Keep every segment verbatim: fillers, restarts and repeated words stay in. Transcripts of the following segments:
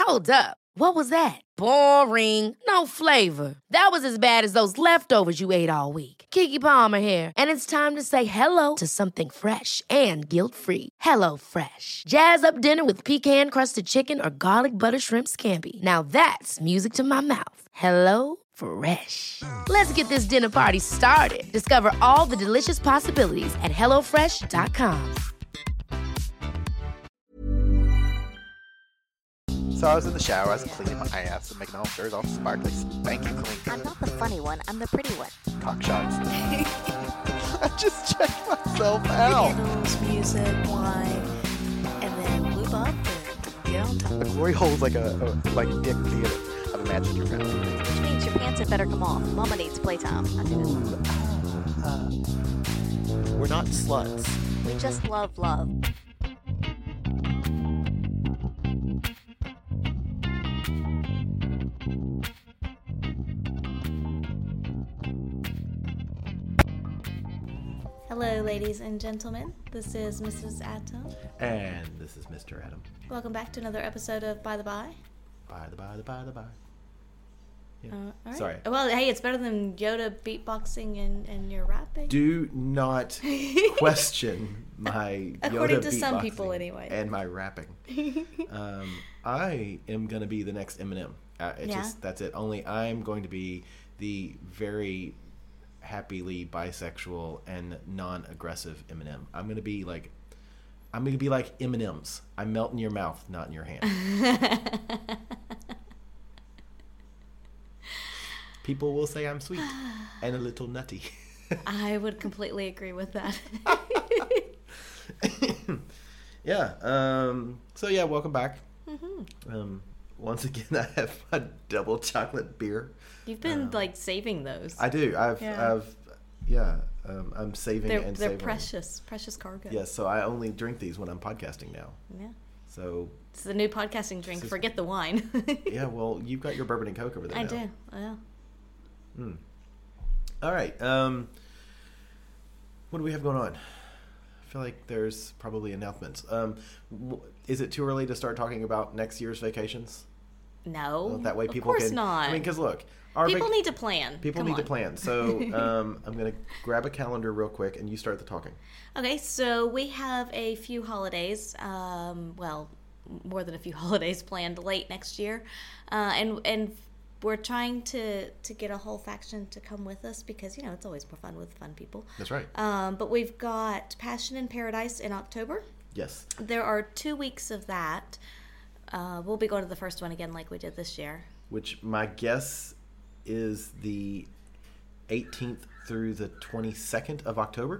Hold up. What was that? Boring. No flavor. That was as bad as those leftovers you ate all week. Keke Palmer here, and it's time to say hello to something fresh and guilt-free. Hello Fresh. Jazz up dinner with pecan-crusted chicken or garlic butter shrimp scampi. Now that's music to my mouth. Hello Fresh. Let's get this dinner party started. Discover all the delicious possibilities at hello fresh dot com. So I was in the shower, I was cleaning my ass and making all sure it's all sparkly, spanky clean. I'm not the funny one, I'm the pretty one. Cock shots. I just checked myself out. Candles, music, wine, and then lube up and get on top. The glory hole's like a, a like a dick theater. I've imagined your fantasy. Which means your pants had better come off. Mama needs playtime. I do it. Uh, we're not sluts. We just love love. Hello, ladies and gentlemen. This is Missus Atom. And this is Mister Adam. Welcome back to another episode of By the By. By the by, the by, the by. Yeah. Uh, all right. Sorry. Well, hey, it's better than Yoda beatboxing and, and your rapping. Do not question my According Yoda to some beatboxing people, anyway. and my rapping. um, I am going to be the next Eminem. Uh, it's Yeah. just that's it. Only I'm going to be the very happily bisexual and non-aggressive Eminem. I'm going to be like I'm going to be like M and M's. I melt in your mouth, not in your hand. People will say I'm sweet and a little nutty. I would completely agree with that. Yeah. Um, so yeah, welcome back. Mm-hmm. Um, once again, I have a double chocolate beer. You've been Um, like saving those. I do. I've, Yeah. I've, yeah. Um, I'm saving they're and they're saving. precious, precious cargo. Yes. So I only drink these when I'm podcasting now. Yeah. So It's the new podcasting drink. This is- Forget the wine. yeah. Well, you've got your bourbon and Coke over there. I now. do. Yeah. Mm. All right. Um, what do we have going on? I feel like there's probably announcements. Um, w- is it too early to start talking about next year's vacations? No. Well, that way people of course can. not. I mean, because look, our people vac- need to plan. people Come need to on. plan. So um, I'm gonna grab a calendar real quick, and you start the talking. Okay, so we have a few holidays, um, well, more than a few holidays planned late next year, uh, and and we're trying to to get a whole faction to come with us because you know it's always more fun with fun people. That's right. Um, but we've got Passion in Paradise in October. Yes. There are two weeks of that. Uh, we'll be going to the first one again, like we did this year. Which my guess is the eighteenth through the twenty-second of October.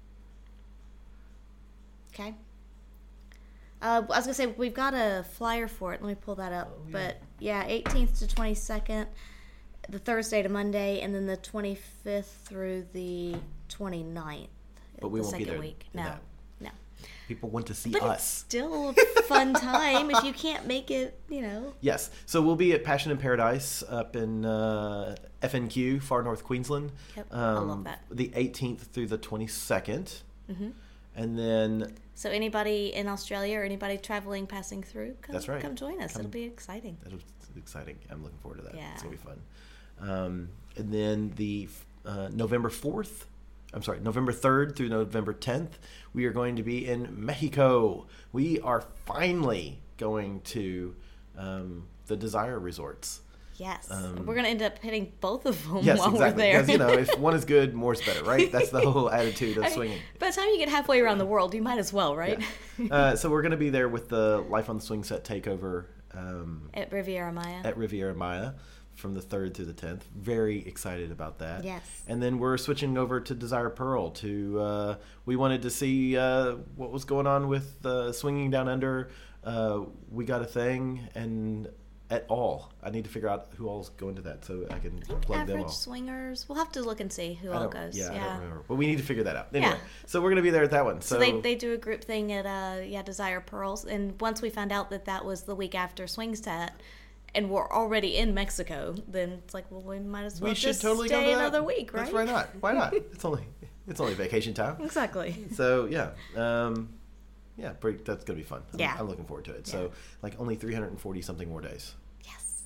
Okay. Uh, I was gonna say we've got a flyer for it. Let me pull that up. Oh, yeah. But yeah, eighteenth to twenty-second, the Thursday to Monday, and then the twenty-fifth through the twenty-ninth. But we the won't be second there week. in No, that. no. People want to see But it's us. still a fun time if you can't make it. You know. Yes. So we'll be at Passion in Paradise up in uh, F N Q, far north Queensland. Yep, I love um, that. The eighteenth through the twenty-second. Mm-hmm. And then So anybody in Australia or anybody traveling, passing through, come, That's right. come join us. Come- It'll be exciting. that was exciting. I'm looking forward to that. Yeah. It's going to be fun. Um, and then the uh, November fourth, I'm sorry, November third through November tenth, we are going to be in Mexico. We are finally going to um, the Desire Resorts. Yes, Um, we're gonna end up hitting both of them Yes, while exactly. we're there. Because, you know, if one is good, more's better, right? That's the whole attitude of I mean, swinging. by the time you get halfway around the world, you might as well, right? Yeah. Uh, so we're going to be there with the Life on the Swing Set takeover um, At Riviera Maya. at Riviera Maya from the third through the tenth. Very excited about that. Yes. And then we're switching over to Desire Pearl to, uh, we wanted to see uh, what was going on with uh, Swinging Down Under. Uh, we got a thing and at all. I need to figure out who all's going to that so I can I think plug them average all. swingers. We'll have to look and see who I all don't- goes. Yeah, Yeah. I don't remember. But we need to figure that out. Anyway, Yeah. so we're going to be there at that one. So, So they, they do a group thing at uh yeah Desire Pearls, and once we found out that that was the week after Swing Set, and we're already in Mexico, then it's like, well, we might as well we should just totally stay go to that. another week, right? That's why not? Why not? It's only it's only vacation time. Exactly. So yeah, um, yeah, pretty, that's gonna be fun. I'm, Yeah. I'm looking forward to it. Yeah. So like only three hundred forty something more days, Yes.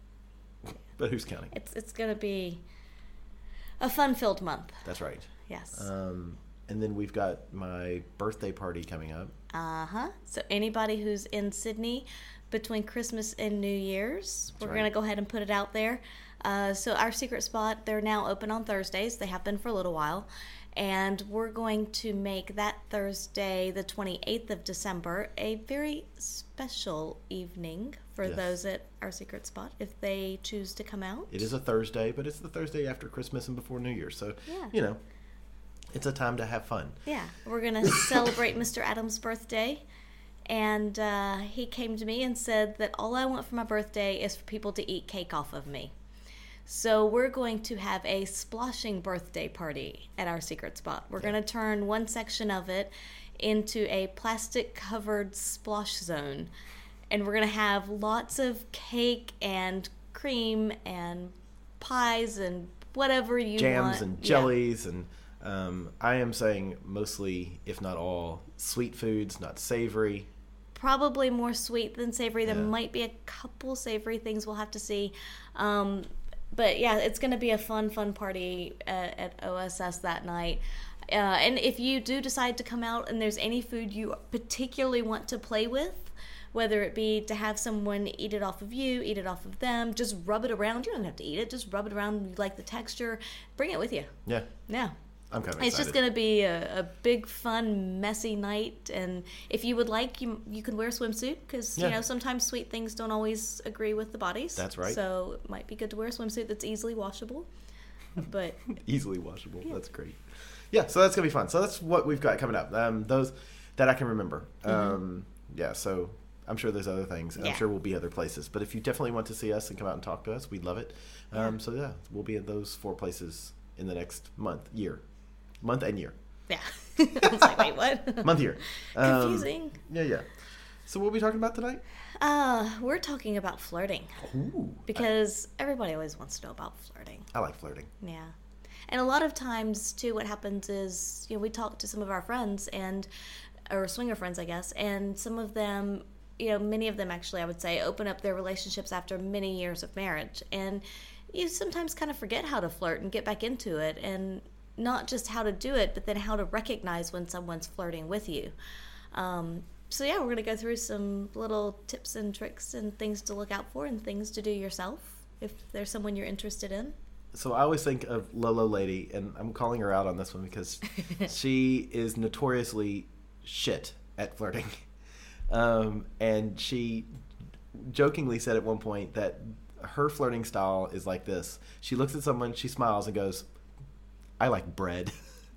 but who's counting? It's it's gonna be a fun-filled month. That's right. Yes. Um, and then we've got my birthday party coming up. Uh-huh. So anybody who's in Sydney between Christmas and New Year's, we're right. going to go ahead and put it out there. Uh, so our secret spot, they're now open on Thursdays. They have been for a little while. And we're going to make that Thursday, the twenty-eighth of December, a very special evening for Yes. those at our secret spot if they choose to come out. It is a Thursday, but it's the Thursday after Christmas and before New Year. So, Yeah. you know, it's a time to have fun. Yeah, we're going to celebrate Mister Adams' birthday. And uh, he came to me and said that all I want for my birthday is for people to eat cake off of me. So we're going to have a splashing birthday party at our secret spot. We're going to turn one section of it into a plastic-covered splosh zone. And we're going to have lots of cake and cream and pies and whatever you Jams want. and Yeah. jellies and um, I am saying mostly, if not all, sweet foods, not savory. Probably more sweet than savory. There Yeah. might be a couple savory things we'll have to see. Um, but yeah, it's going to be a fun, fun party at, at O S S that night. Uh, and if you do decide to come out and there's any food you particularly want to play with, whether it be to have someone eat it off of you, eat it off of them, just rub it around. You don't have to eat it. Just rub it around. You like the texture. Bring it with you. Yeah, Yeah. I'm kind of It's excited. just going to be a, a big, fun, messy night. And if you would like, you you can wear a swimsuit because, Yeah. you know, sometimes sweet things don't always agree with the bodies. That's right. So it might be good to wear a swimsuit that's easily washable. But Easily washable. That's great. Yeah, so that's gonna be fun. So that's what we've got coming up. Um, those that I can remember. Um, yeah, so I'm sure there's other things. and I'm Yeah. sure we'll be other places. But if you definitely want to see us and come out and talk to us, we'd love it. Um, So yeah, we'll be at those four places in the next month, year, month and year, yeah. I was like, wait, what? month year. Um, Confusing. Yeah, yeah. So what are we talking about tonight? Uh, we're talking about flirting Ooh, because everybody always wants to know about flirting. I like flirting. Yeah. And a lot of times, too, what happens is, you know, we talk to some of our friends and, or swinger friends, I guess, and some of them, you know, many of them actually, I would say, open up their relationships after many years of marriage. And you sometimes kind of forget how to flirt and get back into it, and not just how to do it, but then how to recognize when someone's flirting with you. Um, so yeah, we're going to go through some little tips and tricks and things to look out for and things to do yourself if there's someone you're interested in. So I always think of Lolo Lady, and I'm calling her out on this one because she is notoriously shit at flirting. Um, and she jokingly said at one point that her flirting style is like this. She looks at someone, she smiles and goes, I like bread.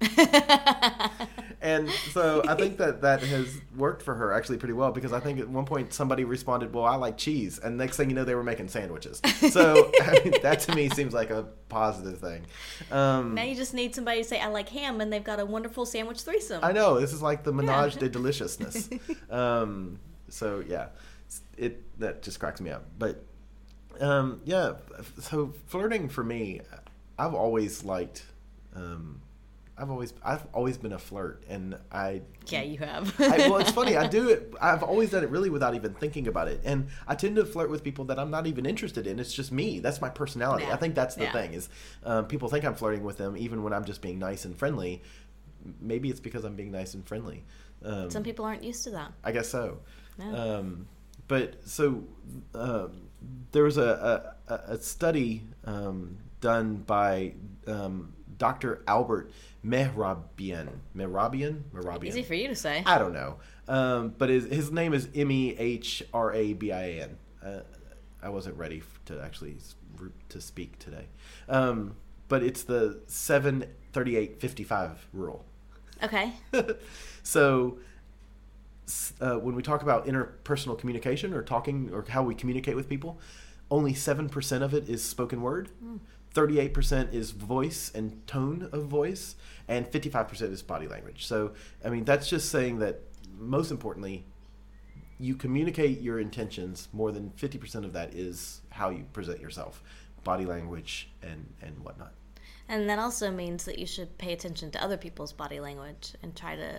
And so I think that that has worked for her actually pretty well, because I think at one point somebody responded, well, I like cheese. And next thing you know, they were making sandwiches. So I mean, that to me seems like a positive thing. Um, Now you just need somebody to say, I like ham, and they've got a wonderful sandwich threesome. I know. This is like the menage de deliciousness. um, so, yeah, it that just cracks me up. But, um, yeah, so flirting for me, I've always liked... Um, I've always I've always been a flirt, and I Yeah, you have. I, well, it's funny. I do it. I've always done it really without even thinking about it, and I tend to flirt with people that I'm not even interested in. It's just me. That's my personality. Yeah. I think that's the Yeah. thing is um, people think I'm flirting with them even when I'm just being nice and friendly. Maybe it's because I'm being nice and friendly. Um, Some people aren't used to that. I guess so. No. Um, but so um, there was a a, a study um, done by um, Doctor Albert Mehrabian. Mehrabian? Mehrabian. Easy for you to say. I don't know. Um, but his, his name is M E H R A B I A N. Uh, I wasn't ready f- to actually s- r- to speak today. Um, but it's the seven thirty-eight fifty-five rule. Okay. So s- uh, when we talk about interpersonal communication or talking or how we communicate with people, only seven percent of it is spoken word. thirty-eight percent is voice and tone of voice, and fifty-five percent is body language. So, I mean, that's just saying that, most importantly, you communicate your intentions. More than fifty percent of that is how you present yourself, body language and, and whatnot. And that also means that you should pay attention to other people's body language and try to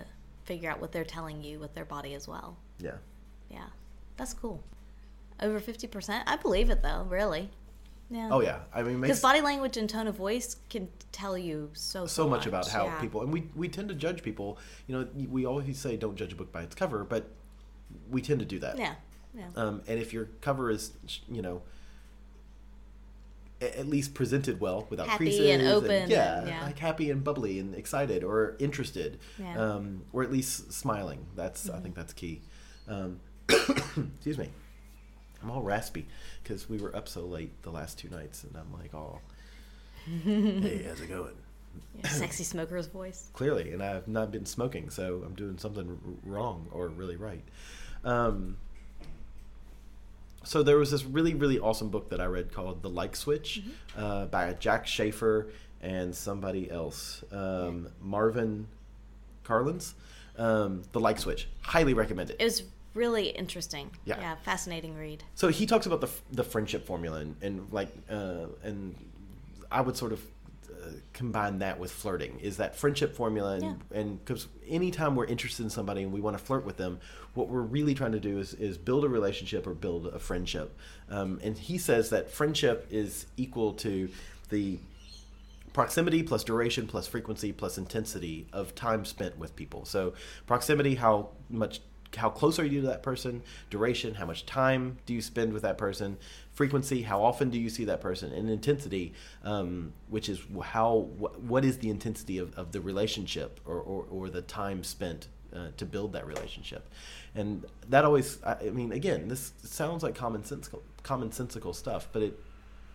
figure out what they're telling you with their body as well. Yeah. Yeah, that's cool. Over fifty percent? I believe it, though, really. Yeah. Oh, yeah. I mean, Because makes body language and tone of voice can tell you so, so, so much about how yeah. people, and we, we tend to judge people. You know, we always say don't judge a book by its cover, but we tend to do that. Yeah, yeah. Um, and if your cover is, you know, a- at least presented well without Happy creases and open yeah, and- yeah. like happy and bubbly and excited or interested, Yeah. um, or at least smiling. That's Mm-hmm. I think that's key. Um, excuse me, I'm all raspy because we were up so late the last two nights, and I'm like, oh, hey, how's it going? Your sexy smoker's voice. Clearly, and I've not been smoking, so I'm doing something r- wrong or really right. Um, so there was this really, really awesome book that I read called The Like Switch Mm-hmm. uh, by Jack Schaefer and somebody else, um, Marvin Carlins. Um, The Like Switch, highly recommend it. It was really interesting. Yeah. Yeah, fascinating read. So he talks about the the friendship formula and, and like uh, and I would sort of uh, combine that with flirting. Is that friendship formula and Yeah. and because anytime we're interested in somebody and we want to flirt with them, what we're really trying to do is is build a relationship or build a friendship. Um, and he says that friendship is equal to the proximity plus duration plus frequency plus intensity of time spent with people. So proximity, how much how close are you to that person? Duration, how much time do you spend with that person? Frequency, how often do you see that person? And intensity, um, which is how wh- what is the intensity of, of the relationship or, or, or the time spent uh, to build that relationship. And that always, I, I mean, again, this sounds like commonsensical, commonsensical stuff, but it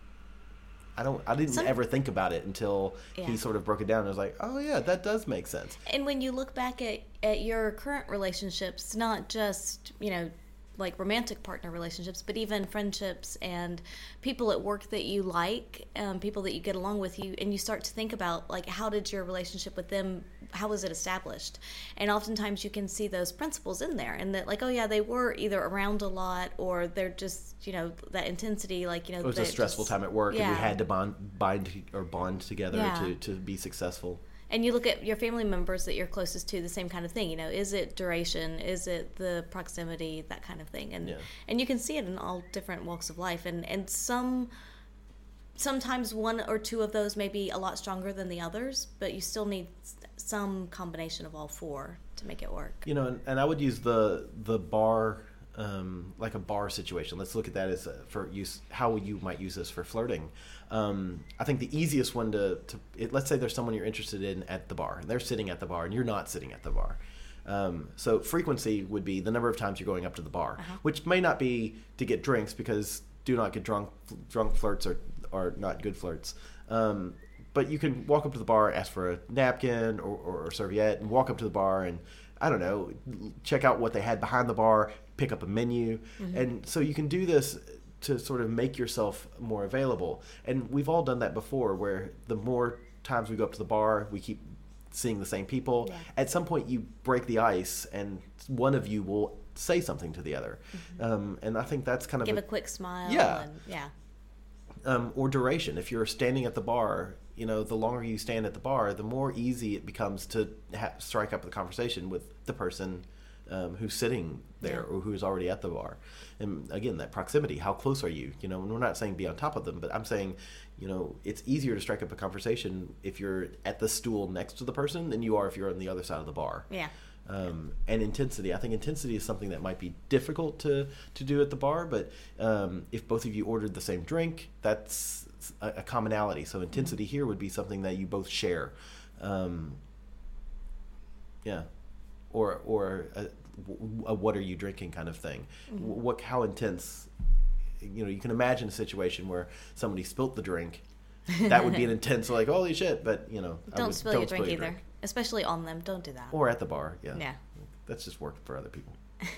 I don't. I didn't Some- ever think about it until Yeah. he sort of broke it down. And I was like, "Oh yeah, that does make sense." And when you look back at, at your current relationships, not just, you know, like romantic partner relationships, but even friendships and people at work that you like, um, people that you get along with, you and you start to think about, like, how did your relationship with them, how was it established? And oftentimes you can see those principles in there, and that, like, oh yeah, they were either around a lot, or they're just, you know, that intensity, like, you know, It was a they stressful just- time at work, and we yeah. had to bond, bind or bond together Yeah. to, to be successful. And you look at your family members that you're closest to, the same kind of thing. You know, is it duration? Is it the proximity? That kind of thing. And Yeah. and you can see it in all different walks of life. And and some sometimes one or two of those may be a lot stronger than the others, but you still need s- some combination of all four to make it work. You know, and, and I would use the the bar, um, like a bar situation. Let's look at that as a, for use, how you might use this for flirting. Um, I think the easiest one to, to it, let's say there's someone you're interested in at the bar, and they're sitting at the bar, and you're not sitting at the bar. Um, so frequency would be the number of times you're going up to the bar, Uh-huh. which may not be to get drinks, because do not get drunk. Drunk flirts are are not good flirts. Um, but you can walk up to the bar, ask for a napkin or, or a serviette, and walk up to the bar and, I don't know, check out what they had behind the bar, pick up a menu. Mm-hmm. And so you can do this to sort of make yourself more available. And we've all done that before, where the more times we go up to the bar, we keep seeing the same people. Yeah. At some point you break the ice and one of you will say something to the other. Um, and I think that's kind of Give a, a quick smile. Yeah. And, yeah. um, or duration. If you're standing at the bar, you know, the longer you stand at the bar, the more easy it becomes to ha- strike up the conversation with the person um, who's sitting there Yeah. or who's already at the bar. And again, that proximity, how close are you? You know, and we're not saying be on top of them, but I'm saying, you know, it's easier to strike up a conversation if you're at the stool next to the person than you are if you're on the other side of the bar. Yeah. Um, and intensity. I think intensity is something that might be difficult to, to do at the bar, but um, if both of you ordered the same drink, that's a, a commonality. So intensity here would be something that you both share. Um, yeah. Or, or a, a what are you drinking kind of thing. Mm-hmm. What, how intense, you know, you can imagine a situation where somebody spilt the drink. That would be an intense, like, holy shit, but, you know. I Don't would- spill your drink either. Especially on them. Don't do that. Or at the bar, yeah. Yeah. That's just work for other people.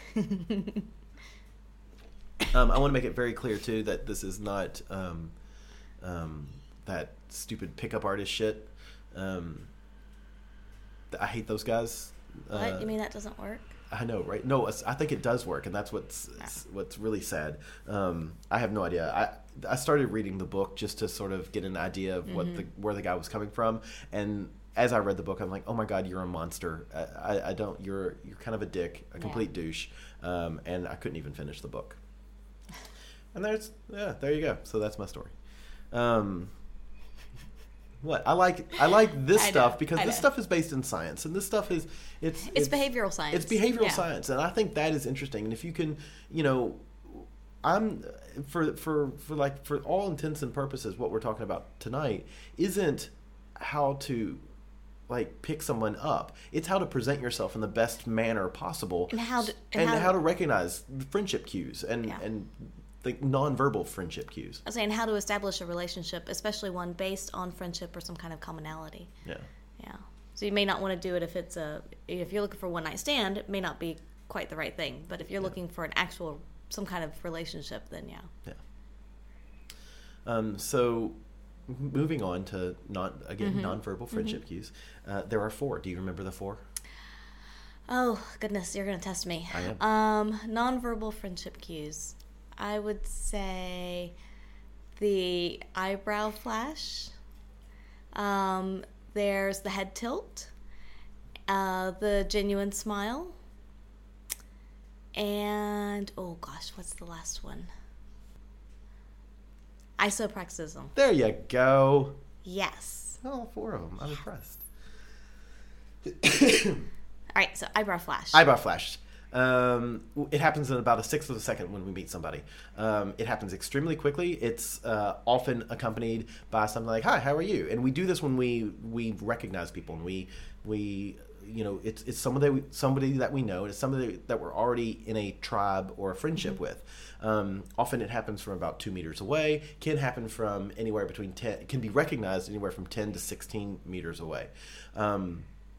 um, I want to make it very clear, too, that this is not um, um, that stupid pickup artist shit. Um, th- I hate those guys. What? Uh, You mean that doesn't work? I know, right? No, it's- I think it does work, and that's what's it's- what's really sad. Um, I have no idea. I I started reading the book just to sort of get an idea of what Mm-hmm. the where the guy was coming from, and as I read the book, I'm like, oh my God, you're a monster. I, I, I don't. You're you're kind of a dick, a complete Yeah. douche, um, and I couldn't even finish the book. And there's yeah, there you go. So that's my story. Um, what I like, I like this I know, stuff because I this know. stuff is based in science, and this stuff is it's It's behavioral science. It's behavioral Yeah. science, and I think that is interesting. And if you can, you know, I'm for for for like for all intents and purposes, what we're talking about tonight isn't how to like pick someone up. It's how to present yourself in the best manner possible, And how to- and, and how, how- to recognize the friendship cues and Yeah. and the nonverbal friendship cues. I was saying how to establish a relationship, especially one based on friendship or some kind of commonality. Yeah. Yeah. So you may not want to do it if it's a if you're looking for a one night stand, it may not be quite the right thing. But if you're looking for an actual some kind of relationship, then yeah. Yeah. Um, so, moving on to non again Mm-hmm. nonverbal friendship cues. Uh, there are four. Do you remember the four? Oh goodness, you're gonna test me. I am. Um, nonverbal friendship cues. I would say the eyebrow flash. Um, there's the head tilt. Uh, the genuine smile. And oh gosh, what's the last one? Isopraxism. There you go. Yes. All four of them. I'm impressed. All right, so eyebrow flash. Eyebrow flash. Um, it happens in about a sixth of a second when we meet somebody. Um, it happens extremely quickly. It's uh, often accompanied by something like, "Hi, how are you?" And we do this when we we recognize people, and we we you know it's it's somebody we, somebody that we know. It's somebody that we're already in a tribe or a friendship with. Um, often it happens from about two meters away. Can happen from anywhere between ten. Can be recognized anywhere from ten to sixteen meters away. Um,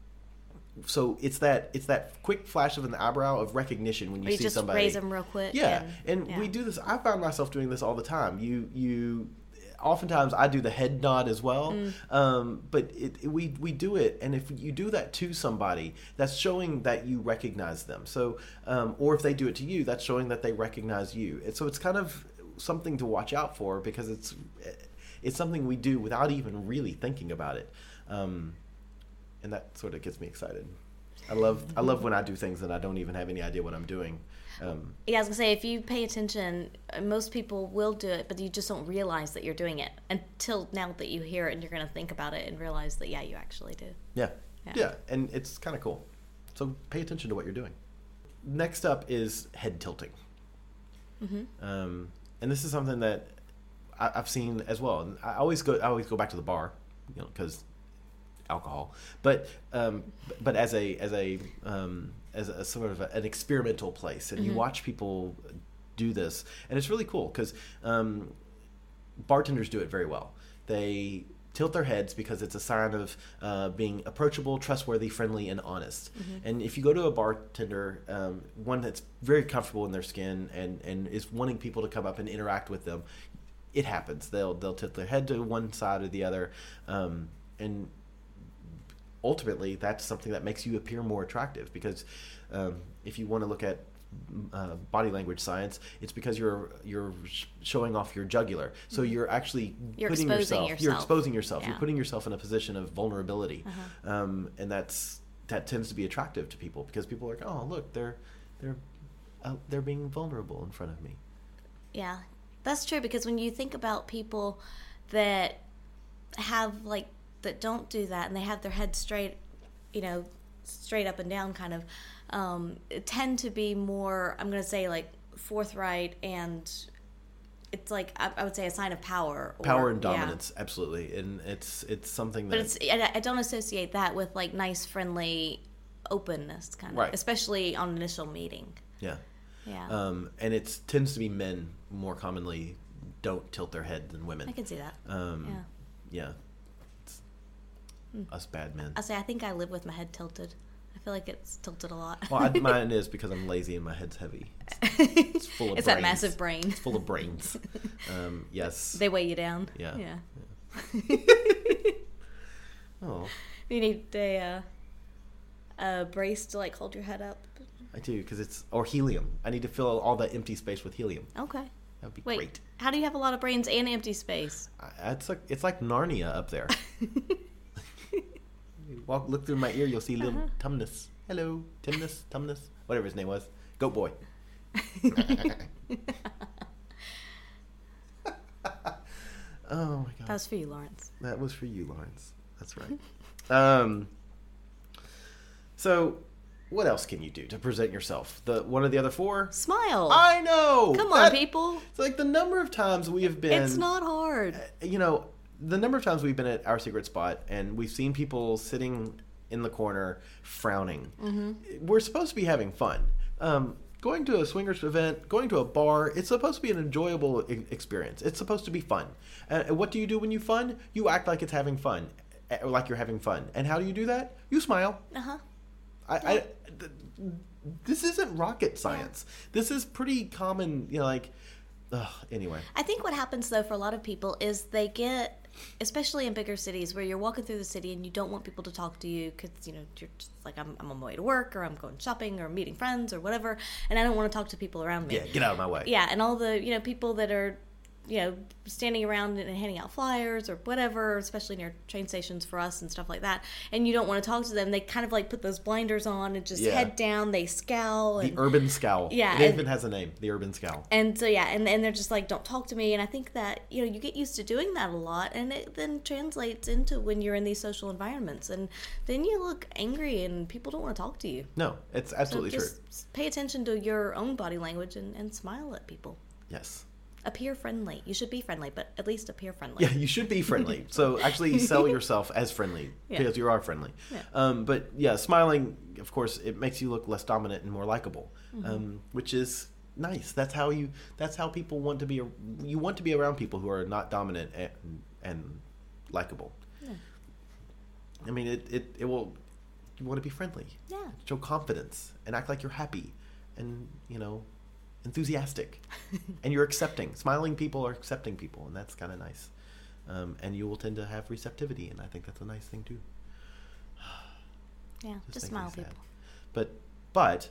So it's that it's that quick flash of an eyebrow of recognition when you, Or you see just somebody. raise them real quick. Yeah, and, and yeah. we do this. I find myself doing this all the time. You you, oftentimes I do the head nod as well. Mm. Um, but it, it- we we do it, and if you do that to somebody, that's showing that you recognize them. So, um, or if they do it to you, that's showing that they recognize you. And so it's kind of something to watch out for because it's it's something we do without even really thinking about it. Um, and that sort of gets me excited. I love I love when I do things and I don't even have any idea what I'm doing. Um, Yeah, I was gonna say if you pay attention, uh, most people will do it, but you just don't realize that you're doing it until now that you hear it and you're gonna think about it and realize that yeah, you actually do. yeah, Yeah. yeah, and it's kind of cool. So pay attention to what you're doing. Next up is head tilting, Mm-hmm. um, and this is something that I, I've seen as well. And I always go I always go back to the bar, you know, because alcohol, but um, but as a as a um, as a sort of a, an experimental place, and you watch people do this, and it's really cool because um, bartenders do it very well. They tilt their heads because it's a sign of uh, being approachable, trustworthy, friendly, and honest. And if you go to a bartender, um, one that's very comfortable in their skin and and is wanting people to come up and interact with them, it happens. They'll they'll tilt their head to one side or the other, um, and ultimately that's something that makes you appear more attractive because um, if you want to look at uh, body language science, it's because you're you're sh- showing off your jugular, so you're actually You're putting exposing yourself, you're yourself. exposing yourself Yeah. you're putting yourself in a position of vulnerability, Uh-huh. um, and that's that tends to be attractive to people because people are like, oh look, they're they're uh, they're being vulnerable in front of me. Yeah, that's true because when you think about people that have like that don't do that and they have their head straight, you know, straight up and down kind of, um, tend to be more, I'm going to say like forthright and it's like, I, I would say a sign of power. Or, Power and yeah. dominance, absolutely, and it's it's something that. But it's I, I don't associate that with like nice, friendly openness kind of, Right. especially on initial meeting. yeah. Yeah, Um, and it tends to be men more commonly don't tilt their head than women. I can see that. Um, yeah. yeah. It's us bad men. I say I think I live with my head tilted. I feel like it's tilted a lot. Well, I, mine is because I'm lazy and my head's heavy. It's, it's full of It's brains. that massive brain. It's full of brains. Um, yes. They weigh you down. Yeah. Yeah. Oh, You need a, uh, a brace to like hold your head up. I do because it's or helium. I need to fill all that empty space with helium. Okay. That would be Wait. great. How do you have a lot of brains and empty space? I, it's like it's like Narnia up there. walk, look through my ear, you'll see little Tumnus. Hello, Timnus, Tumnus, whatever his name was. Goat boy. Oh my god. That was for you, Lawrence. That was for you, Lawrence. That's right. um. So, what else can you do to present yourself? The one of the other four? Smile. I know. Come on, That- people. It's like the number of times we have been. It's not hard. You know, the number of times we've been at Our Secret Spot and we've seen people sitting in the corner frowning. Mm-hmm. We're supposed to be having fun. Um, going to a swingers event, going to a bar, it's supposed to be an enjoyable e- experience. It's supposed to be fun. Uh, what do you do when you fun? You act like it's having fun, uh, like you're having fun. And how do you do that? You smile. Uh-huh. I, I th- this isn't rocket science. This is pretty common, you know, like, ugh, anyway. I think what happens, though, for a lot of people is they get, especially in bigger cities where you're walking through the city and you don't want people to talk to you because, you know, you're just like, I'm, I'm on my way to work or I'm going shopping or meeting friends or whatever, and I don't want to talk to people around me. Yeah, get out of my way. Yeah, and all the, you know, people that are, you know, standing around and handing out flyers or whatever, especially near train stations for us and stuff like that, and you don't want to talk to them, they kind of like put those blinders on and just Yeah. head down, they scowl. The And, urban scowl. Yeah, It and- even has a name, the urban scowl. and so, yeah, and, and they're just like, don't talk to me. And I think that, you know, you get used to doing that a lot, and it then translates into when you're in these social environments. And then you look angry and people don't want to talk to you. No, it's So absolutely true. just pay attention to your own body language and, and smile at people. Yes. Appear friendly. You should be friendly, but at least appear friendly. Yeah, you should be friendly. So actually sell yourself as friendly Yeah. because you are friendly. Yeah. Um, but yeah, smiling, of course, it makes you look less dominant and more likable, Mm-hmm. um, which is nice. That's how you. That's how people want to be. You want to be around people who are not dominant and, and likable. Yeah. I mean, it, it, it will. You want to be friendly. Yeah. Show confidence and act like you're happy, and you know, enthusiastic, and you're accepting. Smiling people are accepting people, and that's kind of nice. Um, and you will tend to have receptivity, and I think that's a nice thing too. Yeah, just, makes me smile, sad. people. But but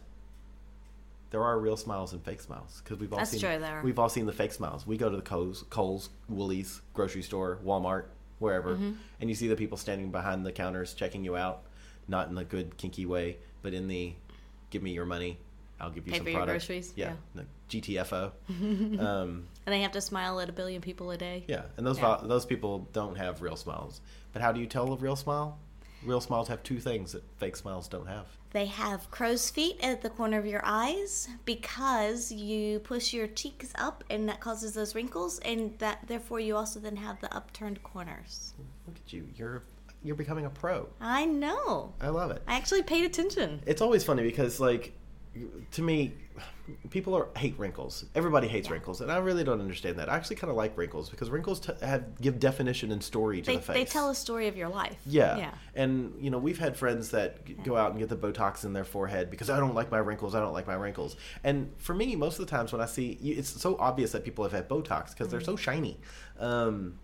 there are real smiles and fake smiles because we've all That's seen true, there are. we've all seen the fake smiles. We go to the Coles, Coles, Woolies, grocery store, Walmart, wherever, Mm-hmm. and you see the people standing behind the counters checking you out, not in the good kinky way, but in the give me your money, I'll give you Pay some for your product. groceries, Yeah, yeah. the G T F O. um, And they have to smile at a billion people a day. yeah, and those Yeah. vo- those people don't have real smiles. But how do you tell a real smile? Real smiles have two things that fake smiles don't have. They have crow's feet at the corner of your eyes because you push your cheeks up and that causes those wrinkles, and that therefore you also then have the upturned corners. Look at you. You're you're becoming a pro. I know. I love it. I actually paid attention. It's always funny because, like, to me, people are hate wrinkles. Everybody hates wrinkles, and I really don't understand that. I actually kind of like wrinkles because wrinkles t- have give definition and story to They, the face. they tell a story of your life. Yeah. Yeah. And, you know, we've had friends that g- go out and get the Botox in their forehead because I don't like my wrinkles. I don't like my wrinkles. And for me, most of the times when I see, you- it's so obvious that people have had Botox because they're so shiny. Um,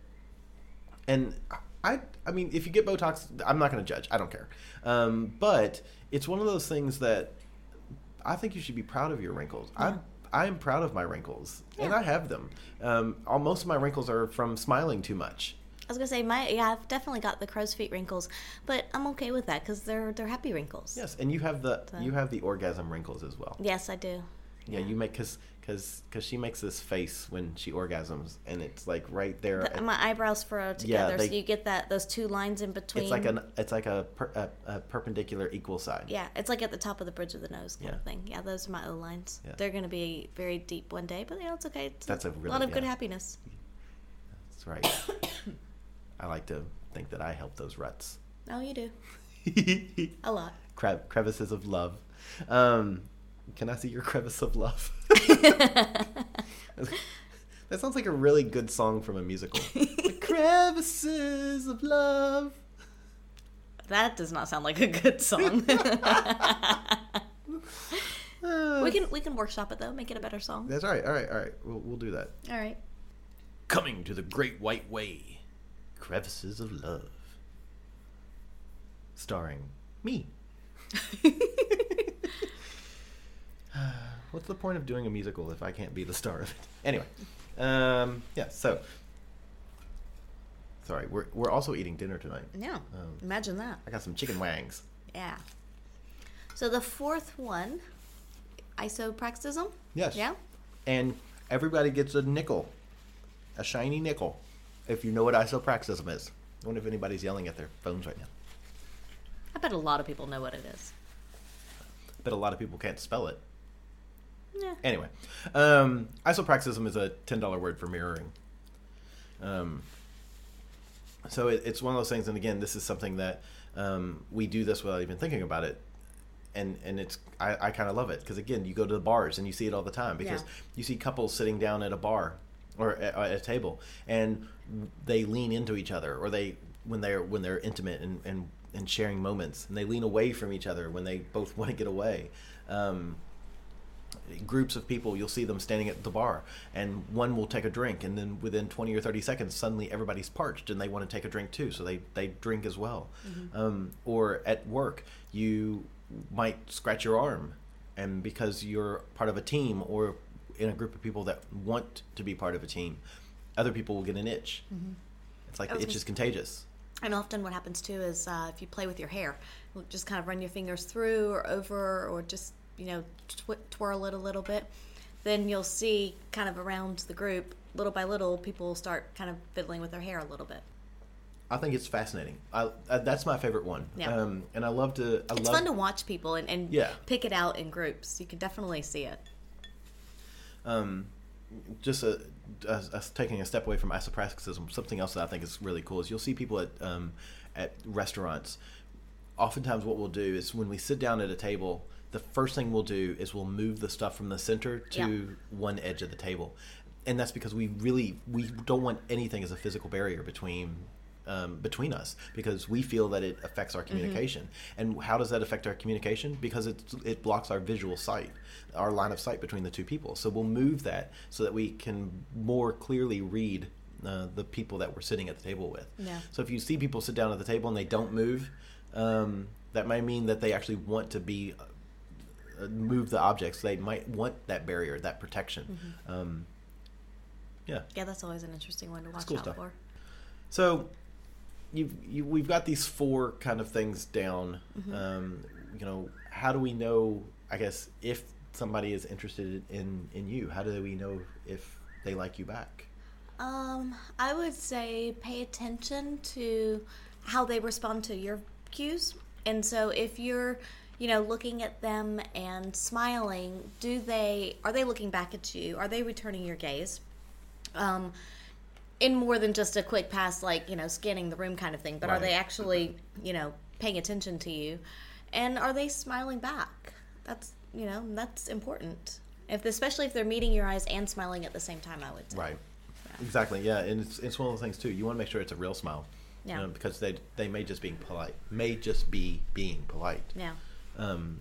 and I, I mean, if you get Botox, I'm not going to judge. I don't care. Um, but it's one of those things that I think you should be proud of your wrinkles. I'm I'm proud of my wrinkles, and Yeah. I have them. Um, all, most of my wrinkles are from smiling too much. I was gonna say my yeah, I've definitely got the crow's feet wrinkles, but I'm okay with that because they're they're happy wrinkles. Yes, and you have the So- you have the orgasm wrinkles as well. Yes, I do. Yeah, you make because because because she makes this face when she orgasms, and it's like right there. The, at- my eyebrows furrow together, they- so you get that those two lines in between. it's like an it's like a, per, a, a perpendicular equal side. Yeah, it's like at the top of the bridge of the nose kind Yeah. of thing. Yeah, those are my O lines. Yeah. They're going to be very deep one day, but you know, it's okay. It's That's a really- lot of good yeah. happiness. That's right. I like to think that I help those ruts. Oh, you do. A lot. Cre- crevices of love. Um, can I see your crevice of love? That sounds like a really good song from a musical. The crevices of love. That does not sound like a good song. Uh, we can we can workshop it though, make it a better song. That's all right. All right. All right. We'll, we'll do that. All right. Coming to the Great White Way, Crevices of Love. Starring me. What's the point of doing a musical if I can't be the star of it? Anyway, um, yeah, so Sorry, we're we're also eating dinner tonight. Yeah, Um, imagine that. I got some chicken wangs. Yeah. So the fourth one, isopraxism. Yes. Yeah. And everybody gets a nickel, a shiny nickel, if you know what isopraxism is. I wonder if anybody's yelling at their phones right now. I bet a lot of people know what it is. But a lot of people can't spell it. Yeah. Anyway, um, isopraxism is a ten dollar word for mirroring. Um, so it, it's one of those things, and again, this is something that um, we do this without even thinking about it. And and it's I, I kind of love it because, again, you go to the bars and you see it all the time because Yeah. you see couples sitting down at a bar or at, at a table and they lean into each other, or they when they're when they're intimate and, and, and sharing moments, and they lean away from each other when they both want to get away. Um, groups of people, you'll see them standing at the bar and one will take a drink, and then within twenty or thirty seconds suddenly everybody's parched and they want to take a drink too, so they, they drink as well. Mm-hmm. Um, or at work, you might scratch your arm, and because you're part of a team or in a group of people that want to be part of a team, other people will get an itch. Mm-hmm. It's like I the was itch gonna- is contagious. And often what happens too is uh, if you play with your hair, you'll just kind of run your fingers through or over, or just, you know, tw- twirl it a little bit, then you'll see kind of around the group, little by little, people will start kind of fiddling with their hair a little bit. I think it's fascinating. I, I that's my favorite one. Yeah. Um, and I love to. I It's love, fun to watch people and, and Yeah. pick it out in groups. You can definitely see it. Um, just a, a, a, taking a step away from isopraxism, something else that I think is really cool is you'll see people at um, at restaurants. Oftentimes what we'll do is when we sit down at a table, the first thing we'll do is we'll move the stuff from the center to Yeah. one edge of the table. And that's because we really, we don't want anything as a physical barrier between um, between us, because we feel that it affects our communication. Mm-hmm. And how does that affect our communication? Because it, it blocks our visual sight, our line of sight between the two people. So we'll move that so that we can more clearly read uh, the people that we're sitting at the table with. Yeah. So if you see people sit down at the table and they don't move, um, that might mean that they actually want to be uh, move the objects. They might want that barrier, that protection. Mm-hmm. Um, yeah. Yeah, that's always an interesting one to watch cool out stuff. for. So you've, you, we've got these four kind of things down. Mm-hmm. Um, you know, how do we know, I guess, if somebody is interested in, in you? How do we know if they like you back? Um, I would say pay attention to how they respond to your cues. And so if you're, you know, looking at them and smiling, do they, are they looking back at you? Are they returning your gaze? Um, in more than just a quick pass, like, you know, scanning the room kind of thing, but Right. are they actually, you know, paying attention to you? And are they smiling back? That's, you know, that's important. If, especially if they're meeting your eyes and smiling at the same time, I would say. Right. Exactly. Yeah, and it's it's one of those things too. You want to make sure it's a real smile. Yeah. You know, because they they may just being polite. May just be being polite. Yeah. Um,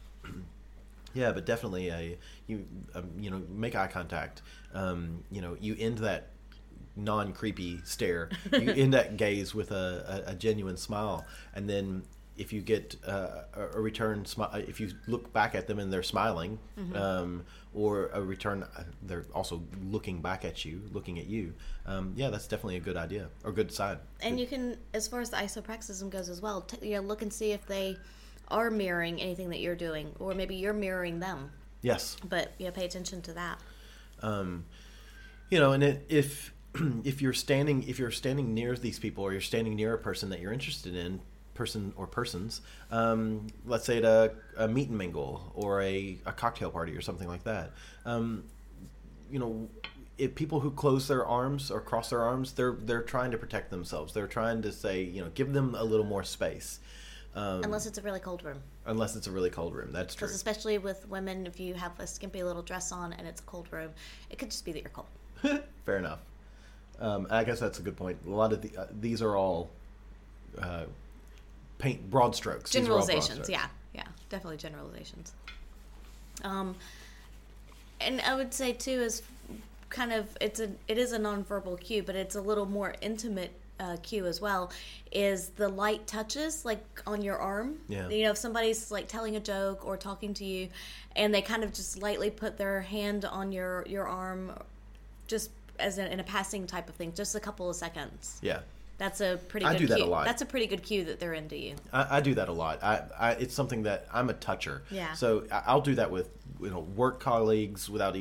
yeah, but definitely a you um, you know, make eye contact. Um, you know, you end that non creepy stare. You end that gaze with a, a, a genuine smile, and then if you get uh, a, a return smile, if you look back at them and they're smiling, mm-hmm. um, or a return, uh, they're also looking back at you, looking at you. Um, yeah, that's definitely a good idea or good sign. And you can, as far as the isopraxism goes as well, t- you know, look and see if they are mirroring anything that you're doing, or maybe you're mirroring them. Yes. But yeah, pay attention to that. Um, you know, and it, if if you're standing if you're standing near these people, or you're standing near a person that you're interested in, person or persons, um, let's say at a, a meet and mingle or a, a cocktail party or something like that, um, you know, if people who close their arms or cross their arms, they're they're trying to protect themselves. They're trying to say, you know, give them a little more space. Um, Unless it's a really cold room. Unless it's a really cold room. That's true. Because especially with women, if you have a skimpy little dress on and it's a cold room, it could just be that you're cold. Fair enough. Um, I guess that's a good point. A lot of the, uh, these are all uh, paint broad strokes. These are all broad Generalizations, strokes. yeah. Yeah, definitely generalizations. Um, and I would say, too, is kind of, it's a, it is a nonverbal cue, but it's a little more intimate uh, cue as well, is the light touches, like on your arm. Yeah. You know, if somebody's like telling a joke or talking to you, and they kind of just lightly put their hand on your, your arm, just as a, in a passing type of thing, just a couple of seconds. Yeah. That's a pretty I good do that cue. a lot. That's a pretty good cue that they're into you. I, I do that a lot. I, I it's something that I'm a toucher. Yeah. So I- I'll do that with you know work colleagues without even.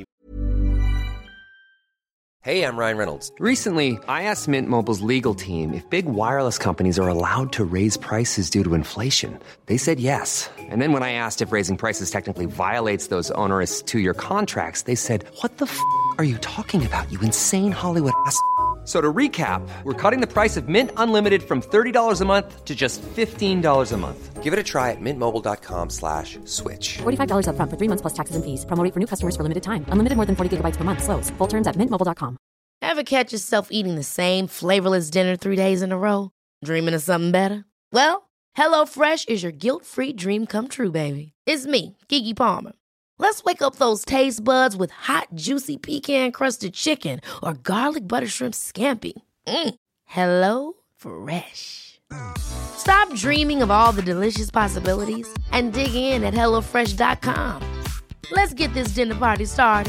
Hey, I'm Ryan Reynolds. Recently, I asked Mint Mobile's legal team if big wireless companies are allowed to raise prices due to inflation. They said yes. And then when I asked if raising prices technically violates those onerous two-year contracts, they said, "What the f*** are you talking about, you insane Hollywood ass?" So to recap, we're cutting the price of Mint Unlimited from thirty dollars a month to just fifteen dollars a month. Give it a try at mintmobile.com slash switch. forty-five dollars up front for three months plus taxes and fees. Promo rate for new customers for limited time. Unlimited more than forty gigabytes per month. Slows full terms at mint mobile dot com. Ever catch yourself eating the same flavorless dinner three days in a row? Dreaming of something better? Well, HelloFresh is your guilt-free dream come true, baby. It's me, Keke Palmer. Let's wake up those taste buds with hot, juicy pecan-crusted chicken or garlic butter shrimp scampi. Mm. Hello Fresh. Stop dreaming of all the delicious possibilities and dig in at hello fresh dot com. Let's get this dinner party started.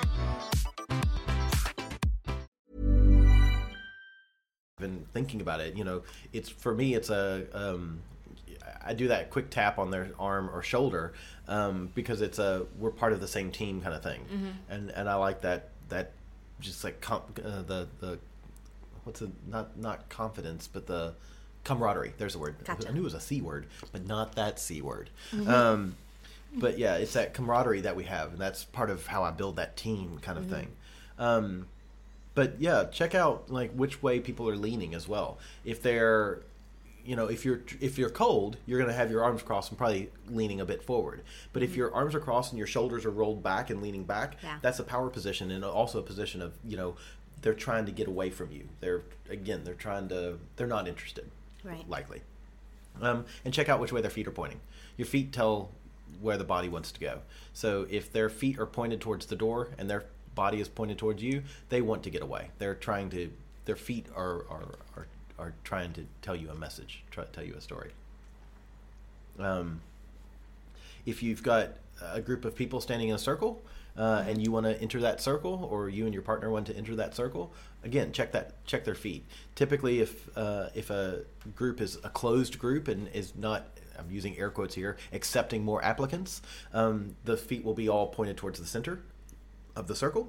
Been thinking about it. You know, it's for me. It's a um, I do that quick tap on their arm or shoulder um, because it's a we're part of the same team kind of thing, mm-hmm. and and I like that that just like comp, uh, the the what's it not not confidence but the camaraderie. There's a word. Gotcha. I knew it was a C word, but not that C word. Mm-hmm. Um, but yeah, it's that camaraderie that we have, and that's part of how I build that team kind of mm-hmm. thing. Um, But yeah, check out like which way people are leaning as well. If they're, you know, if you're if you're cold, you're going to have your arms crossed and probably leaning a bit forward. But mm-hmm. if your arms are crossed and your shoulders are rolled back and leaning back, yeah. that's a power position and also a position of, you know, they're trying to get away from you. They're again, they're trying to they're not interested. Right. Likely. Um, and check out which way their feet are pointing. Your feet tell where the body wants to go. So if their feet are pointed towards the door and their body is pointed towards you, they want to get away. They're trying to their feet are are are, are trying to tell you a message, try to tell you a story. Um, if you've got a group of people standing in a circle uh, and you want to enter that circle, or you and your partner want to enter that circle, again, check that check their feet. Typically, if uh, if a group is a closed group and is not, I'm using air quotes here, accepting more applicants, um, the feet will be all pointed towards the center of the circle.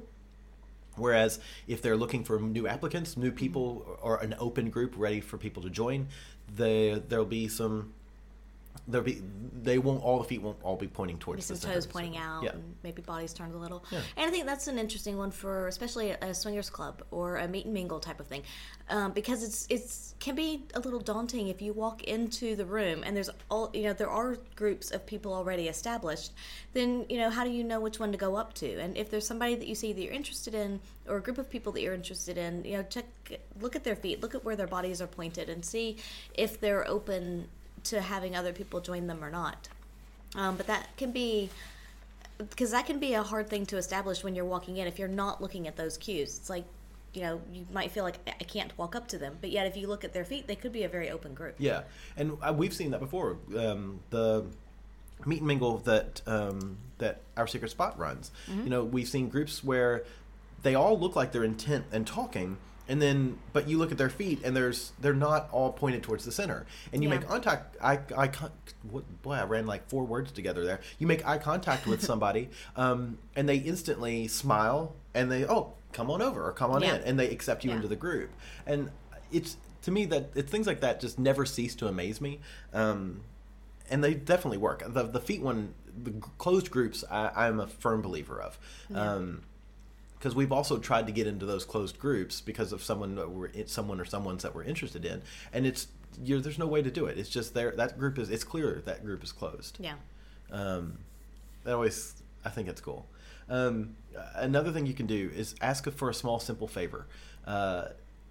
Whereas if they're looking for new applicants, new people, or an open group ready for people to join, they, there'll be some there'll be they won't all the feet won't all be pointing towards maybe some the center. toes pointing out, yeah. and maybe bodies turned a little. Yeah. And I think that's an interesting one for especially a, a swingers club or a meet and mingle type of thing, um, because it's it's can be a little daunting if you walk into the room and there's all you know there are groups of people already established. Then you know how do you know which one to go up to? And if there's somebody that you see that you're interested in, or a group of people that you're interested in, you know, check look at their feet, look at where their bodies are pointed, and see if they're open to having other people join them or not. Um, but that can be, because that can be a hard thing to establish when you're walking in if you're not looking at those cues. It's like, you know, you might feel like I can't walk up to them, but yet if you look at their feet, they could be a very open group. Yeah, and uh, we've seen that before. Um, the meet and mingle that um, that Our Secret Spot runs, mm-hmm. you know, we've seen groups where they all look like they're intent and talking, and then, but you look at their feet, and there's they're not all pointed towards the center. And you yeah. make contact. I, I, what, boy, I ran like four words together there. You make eye contact with somebody, um, and they instantly smile, and they oh, come on over or come on yeah. in, and they accept you yeah. into the group. And it's to me that it's things like that just never cease to amaze me, um, and they definitely work. The the feet one, the closed groups, I, I'm a firm believer of. Yeah. Um, Because we've also tried to get into those closed groups because of someone that we're someone or someone's that we're interested in, and it's you're, there's no way to do it. It's just there. That group is it's clear that group is closed. Yeah. Um, that always I think it's cool. Um, another thing you can do is ask for a small, simple favor. Uh,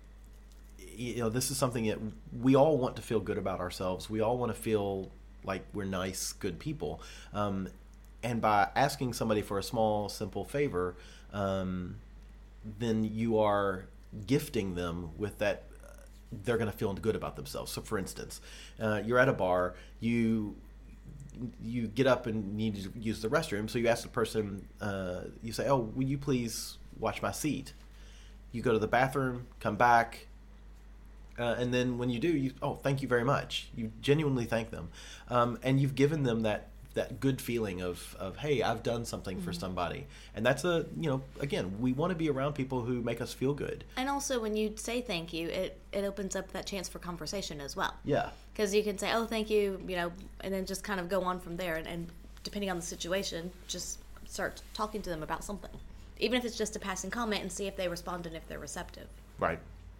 you know, this is something that we all want to feel good about ourselves. We all want to feel like we're nice, good people. Um, and by asking somebody for a small, simple favor, um, then you are gifting them with that. Uh, they're going to feel good about themselves. So, for instance, uh, you're at a bar, you you get up and need to use the restroom. So you ask the person, uh, you say, "Oh, will you please watch my seat?" You go to the bathroom, come back, Uh, and then when you do, you oh, thank you very much. You genuinely thank them, um, and you've given them that that good feeling of of hey, I've done something mm-hmm. for somebody, and that's a you know again, we want to be around people who make us feel good. And also, when you say thank you, it it opens up that chance for conversation as well. Yeah, because you can say oh, thank you, you know, and then just kind of go on from there, and, and depending on the situation, just start talking to them about something, even if it's just a passing comment, and see if they respond and if they're receptive. Right.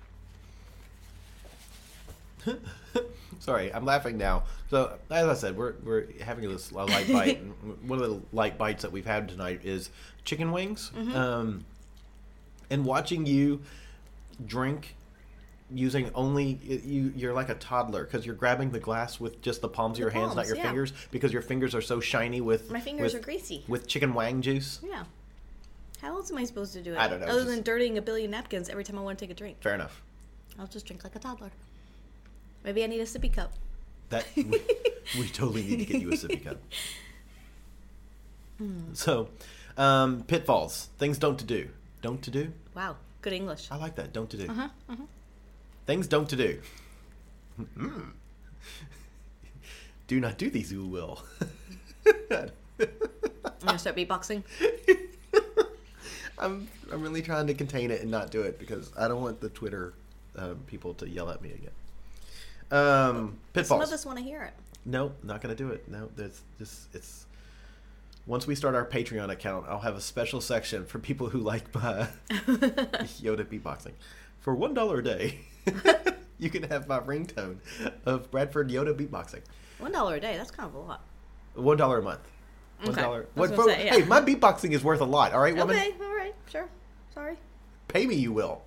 Sorry, I'm laughing now. So, as I said, we're we're having this a light bite. One of the light bites that we've had tonight is chicken wings. Mm-hmm. Um, and watching you drink using only you, you're like a toddler because you're grabbing the glass with just the palms of your palms, hands, not your yeah. fingers, because your fingers are so shiny with my fingers with, are greasy with chicken wang juice. Yeah. How else am I supposed to do it? I don't know. Other just, than dirtying a billion napkins every time I want to take a drink. Fair enough. I'll just drink like a toddler. Maybe I need a sippy cup. That we, we totally need to get you a sippy cup. Hmm. So, um, pitfalls, things don't to do, don't to do. Wow, good English. I like that. Don't to do. Uh huh. Uh huh. Things don't to do. Mm. Do not do these, you will. I'm gonna start beatboxing. I'm I'm really trying to contain it and not do it because I don't want the Twitter uh, people to yell at me again. Um, pitfalls. Some of us want to hear it. No, not going to do it. No, there's just it's. Once we start our Patreon account, I'll have a special section for people who like my Yoda beatboxing. For one dollar a day, you can have my ringtone of Bradford Yoda beatboxing. One dollar a day. That's kind of a lot. One dollar a month. One okay. dollar. What? Say, yeah. Hey, my beatboxing is worth a lot. All right, woman. Okay. All right. Sure. Sorry. Pay me, you will.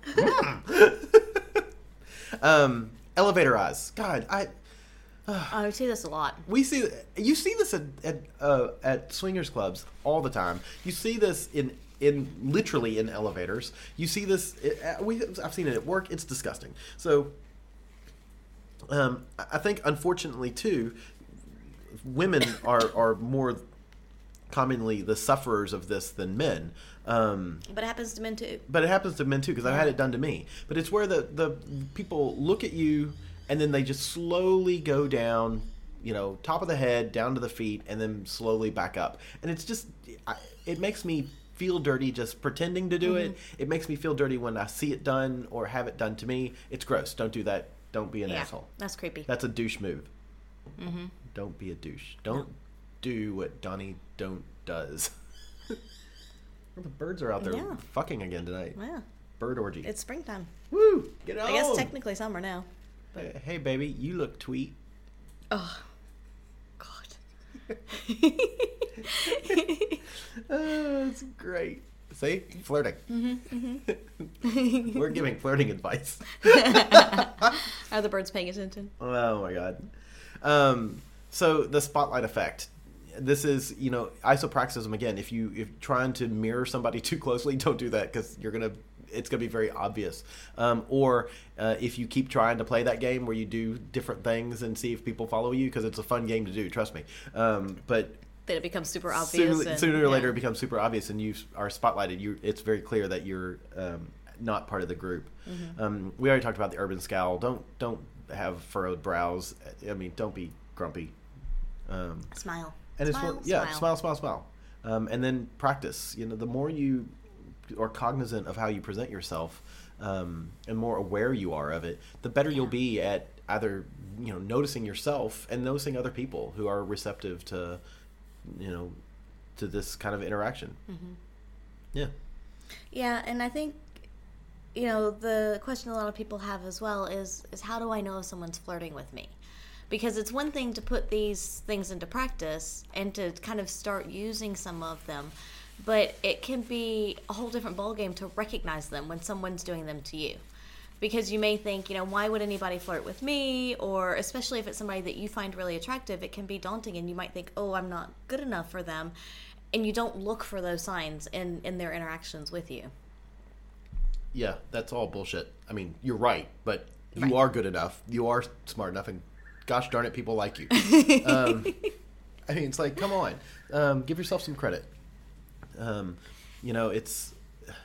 um, elevator eyes. God, I. Uh, I see this a lot. We see you see this at at, uh, at swingers clubs all the time. You see this in in literally in elevators. You see this. It, we I've seen it at work. It's disgusting. So, um, I think unfortunately too, women are are more commonly the sufferers of this than men. Um, but it happens to men too. But it happens to men too because I've had it done to me. But it's where the the people look at you. And then they just slowly go down, you know, top of the head, down to the feet, and then slowly back up. And it's just, it makes me feel dirty just pretending to do mm-hmm. it. It makes me feel dirty when I see it done or have it done to me. It's gross. Don't do that. Don't be an yeah, asshole. That's creepy. That's a douche move. Mm-hmm. Don't be a douche. Don't no. do what Donnie Don't does. Well, the birds are out there yeah. fucking again tonight. Yeah. Bird orgy. It's springtime. Woo! Get on! I guess technically summer now. But... Hey, baby, you look tweet. Oh, God. Oh, that's great. See? Flirting. Mm-hmm, mm-hmm. We're giving flirting advice. Are the birds paying attention? Oh, my God. Um, so, the spotlight effect. This is, you know, isopraxism again. If you if trying to mirror somebody too closely, don't do that because you're going to it's going to be very obvious. Um, or uh, if you keep trying to play that game where you do different things and see if people follow you, because it's a fun game to do, trust me. Um, but then it becomes super obvious. Sooner, and, sooner or yeah. later it becomes super obvious and you are spotlighted. You, it's very clear that you're um, not part of the group. Mm-hmm. Um, we already talked about the urban scowl. Don't don't have furrowed brows. I mean, don't be grumpy. Um, smile. And smile, it's yeah, smile, smile, smile, smile. Um, and then practice. You know, the more you are cognizant of how you present yourself, um, and more aware you are of it, the better yeah. you'll be at either you know noticing yourself and noticing other people who are receptive to, you know, to this kind of interaction. Mm-hmm. Yeah. Yeah, and I think you know the question a lot of people have as well is is how do I know if someone's flirting with me? Because it's one thing to put these things into practice and to kind of start using some of them. But it can be a whole different ballgame to recognize them when someone's doing them to you. Because you may think, you know, why would anybody flirt with me? Or especially if it's somebody that you find really attractive, it can be daunting and you might think, oh, I'm not good enough for them. And you don't look for those signs in, in their interactions with you. Yeah, that's all bullshit. I mean, you're right, but you right. are good enough. You are smart enough, and gosh darn it, people like you. um, I mean, it's like, come on. Um, give yourself some credit. Um, you know, it's...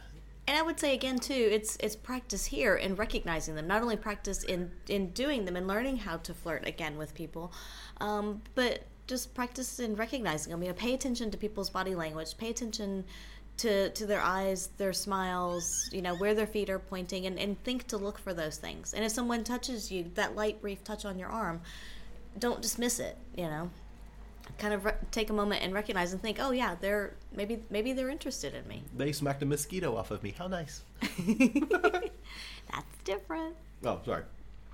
And I would say again too, it's it's practice here in recognizing them. Not only practice in in doing them and learning how to flirt again with people, um, but just practice in recognizing them. You know, pay attention to people's body language. Pay attention to to their eyes, their smiles. You know, where their feet are pointing, and, and think to look for those things. And if someone touches you, that light brief touch on your arm, don't dismiss it. You know. Kind of re- take a moment and recognize and think, oh yeah, they're maybe maybe they're interested in me. They smacked a mosquito off of me. How nice. That's different. Oh, sorry.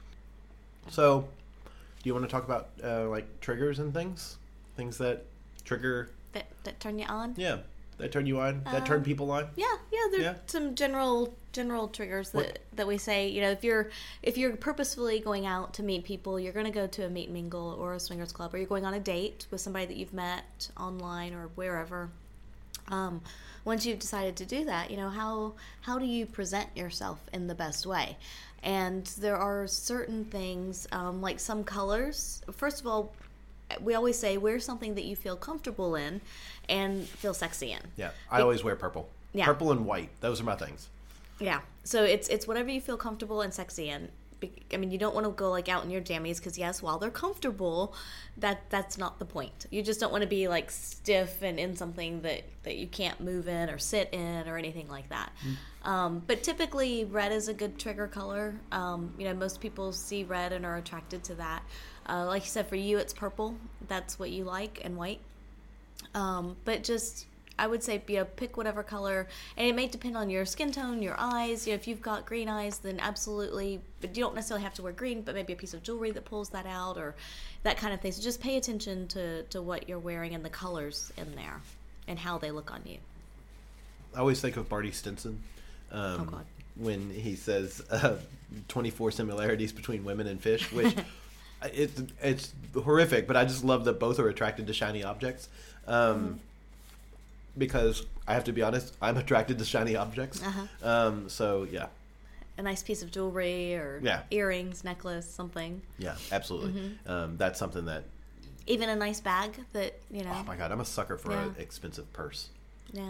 So, do you want to talk about uh, like triggers and things, things that trigger? That that turn you on. Yeah, that turn you on. That turn people on. Yeah, yeah. There's Yeah. some general general triggers that, What- that we say. You know, if you're if you're purposefully going out to meet people, you're going to go to a meet and mingle or a swingers club, or you're going on a date with somebody that you've met online or wherever. Um, once you've decided to do that, you know, how how do you present yourself in the best way? And there are certain things, um, like some colors. First of all, we always say wear something that you feel comfortable in and feel sexy in. Yeah, I always wear purple. Yeah. Purple and white. Those are my things. Yeah. So it's it's whatever you feel comfortable and sexy in. Be- I mean, you don't want to go like out in your jammies because yes, while they're comfortable, that that's not the point. You just don't want to be like stiff and in something that, that you can't move in or sit in or anything like that. Mm. Um, but typically, red is a good trigger color. Um, you know, most people see red and are attracted to that. Uh, like you said, for you, it's purple. That's what you like, and white. Um, but just, I would say, you know, pick whatever color, and it may depend on your skin tone, your eyes. You know, if you've got green eyes, then absolutely, but you don't necessarily have to wear green, but maybe a piece of jewelry that pulls that out, or that kind of thing. So just pay attention to, to what you're wearing and the colors in there, and how they look on you. I always think of Barney Stinson. Um, Oh, God. When he says uh, twenty-four similarities between women and fish, which it's it's horrific, but I just love that both are attracted to shiny objects. Um, mm-hmm. Because I have to be honest, I'm attracted to shiny objects. Uh-huh. Um, so yeah, A nice piece of jewelry or Yeah. earrings, necklace, something. yeah, absolutely. Mm-hmm. Um, that's something that. Even a nice bag that, you know. Oh my god, I'm a sucker for Yeah. an expensive purse. Yeah.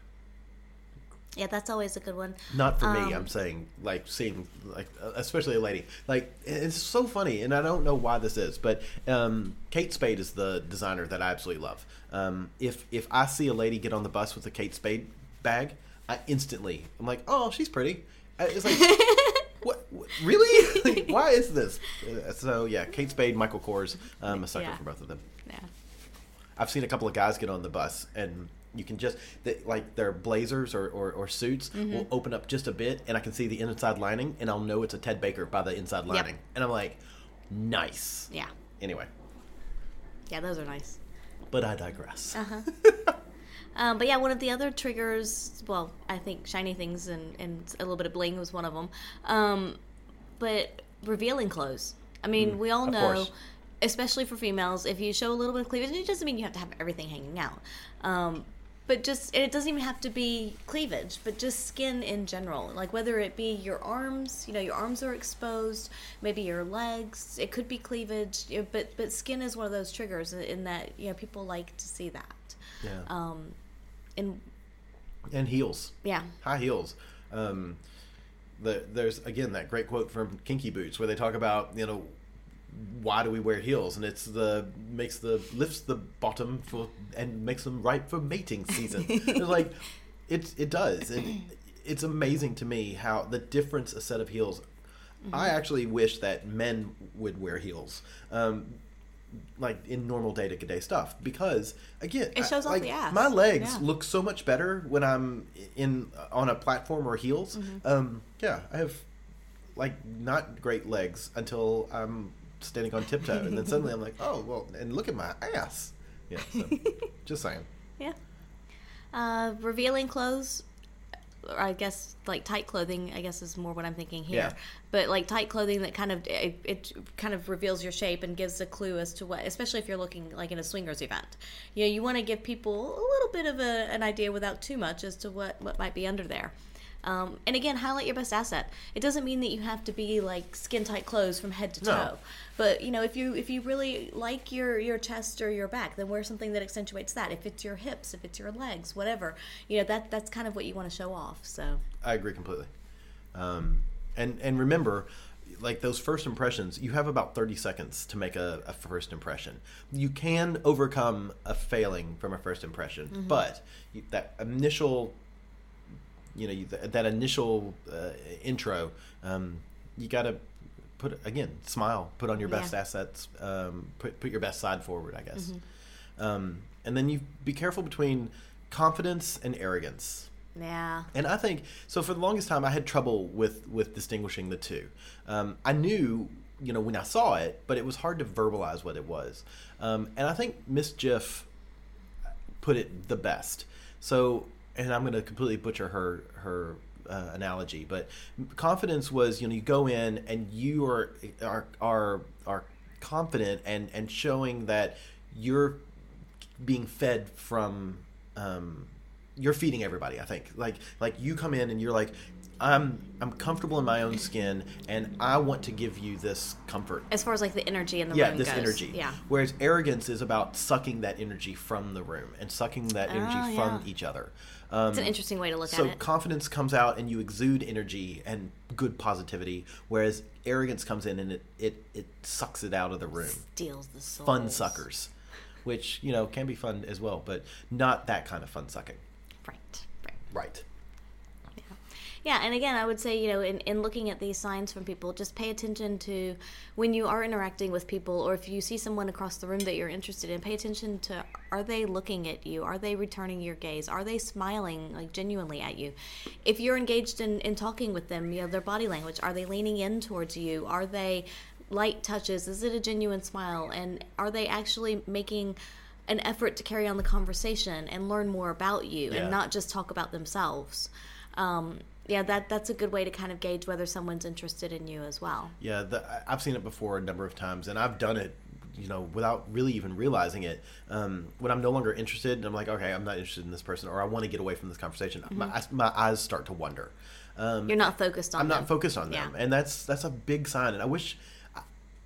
Yeah, that's always a good one. Not for Um, me. I'm saying, like, seeing, like, uh, especially a lady. Like, it's so funny, and I don't know why this is, but um, Kate Spade is the designer that I absolutely love. Um, if if I see a lady get on the bus with a Kate Spade bag, I instantly, I'm like, oh, she's pretty. I- It's like, what, what? Really? Like, why is this? Uh, So, yeah, Kate Spade, Michael Kors. I'm a sucker Yeah. for both of them. Yeah. I've seen a couple of guys get on the bus, and you can just they, like their blazers or, or, or suits Mm-hmm. will open up just a bit, and I can see the inside lining, and I'll know it's a Ted Baker by the inside lining, and I'm like, nice. Yeah. Anyway, Yeah, those are nice. but I digress. Uh-huh. Um, but yeah, one of the other triggers, well, I think shiny things and, and a little bit of bling was one of them. Um, but revealing clothes. I mean, we all of know, course. especially for females, if you show a little bit of cleavage, and it doesn't mean you have to have everything hanging out. Um, but just, and it doesn't even have to be cleavage, but just skin in general. Like whether it be your arms, you know, your arms are exposed, maybe your legs, it could be cleavage, you know, but, but skin is one of those triggers in, in that, you know, people like to see that. Yeah. Um, and And heels. yeah, High heels. Um, the, there's, again, that great quote from Kinky Boots where they talk about, you know, why do we wear heels? And it's the makes the lifts the bottom for and makes them ripe for mating season. It's like it it does. And it's amazing to me how the difference a set of heels. Mm-hmm. I actually wish that men would wear heels. Um, like in normal day to day stuff, because again, It shows I, off like, the ass. my legs Yeah. look so much better when I'm in on a platform or heels. Mm-hmm. Um, yeah, I have like not great legs until I'm standing on tiptoe, and then suddenly I'm like, oh well, and look at my ass. Yeah, so, just saying. yeah. Uh, revealing clothes, or I guess like tight clothing, I guess is more what I'm thinking here. Yeah. But like tight clothing that kind of it, it kind of reveals your shape and gives a clue as to what, especially if you're looking like in a swingers event. You know, you want to give people a little bit of a, an idea without too much as to what what might be under there. Um, and again, highlight your best asset. It doesn't mean that you have to be like skin tight clothes from head to toe. No. But you know, if you if you really like your your chest or your back, then wear something that accentuates that. If it's your hips, if it's your legs, whatever, you know, that that's kind of what you want to show off. So I agree completely. Um, and and remember, like those first impressions, you have about thirty seconds to make a, a first impression. You can overcome a failing from a first impression, mm-hmm. but you, that initial, you know, you, that, that initial uh, intro, um, you got to put, again, smile, put on your best yeah. assets, um, put put your best side forward, I guess. Mm-hmm. Um, and then you be careful between confidence and arrogance. Yeah. And I think, so for the longest time, I had trouble with, with distinguishing the two. Um, I knew, you know, when I saw it, but it was hard to verbalize what it was. Um, and I think Miss Jiff put it the best. So, and I'm going to completely butcher her, her uh, analogy, but confidence was, you know, you go in and you are, are, are, are confident and, and showing that you're being fed from, um, you're feeding everybody, I think. Like like you come in and you're like, I'm I'm comfortable in my own skin and I want to give you this comfort. As far as like the energy in the yeah, room this goes. energy. Yeah. Whereas arrogance is about sucking that energy from the room and sucking that energy Oh, from yeah. each other. Um, It's an interesting way to look so at it. confidence comes out and you exude energy and good positivity, whereas arrogance comes in and it, it, it sucks it out of the room. Steals the soul. Fun suckers, which, you know, can be fun as well, but not that kind of fun sucking. Right, right. Right. Yeah, and again, I would say, you know, in, in looking at these signs from people, just pay attention to when you are interacting with people, or if you see someone across the room that you're interested in, pay attention to, are they looking at you? Are they returning your gaze? Are they smiling, like, genuinely at you? If you're engaged in, in talking with them, you know, their body language, are they leaning in towards you? Are they light touches? Is it a genuine smile? And are they actually making an effort to carry on the conversation and learn more about you Yeah. and not just talk about themselves? Um, yeah, that that's a good way to kind of gauge whether someone's interested in you as well. Yeah, the, I've seen it before a number of times, and I've done it, you know, without really even realizing it. Um, when I'm no longer interested, and I'm like, okay, I'm not interested in this person, or I want to get away from this conversation, Mm-hmm. my, my eyes start to wander. Um, You're not focused on I'm them. not focused on them, Yeah. and that's that's a big sign. And I wish I,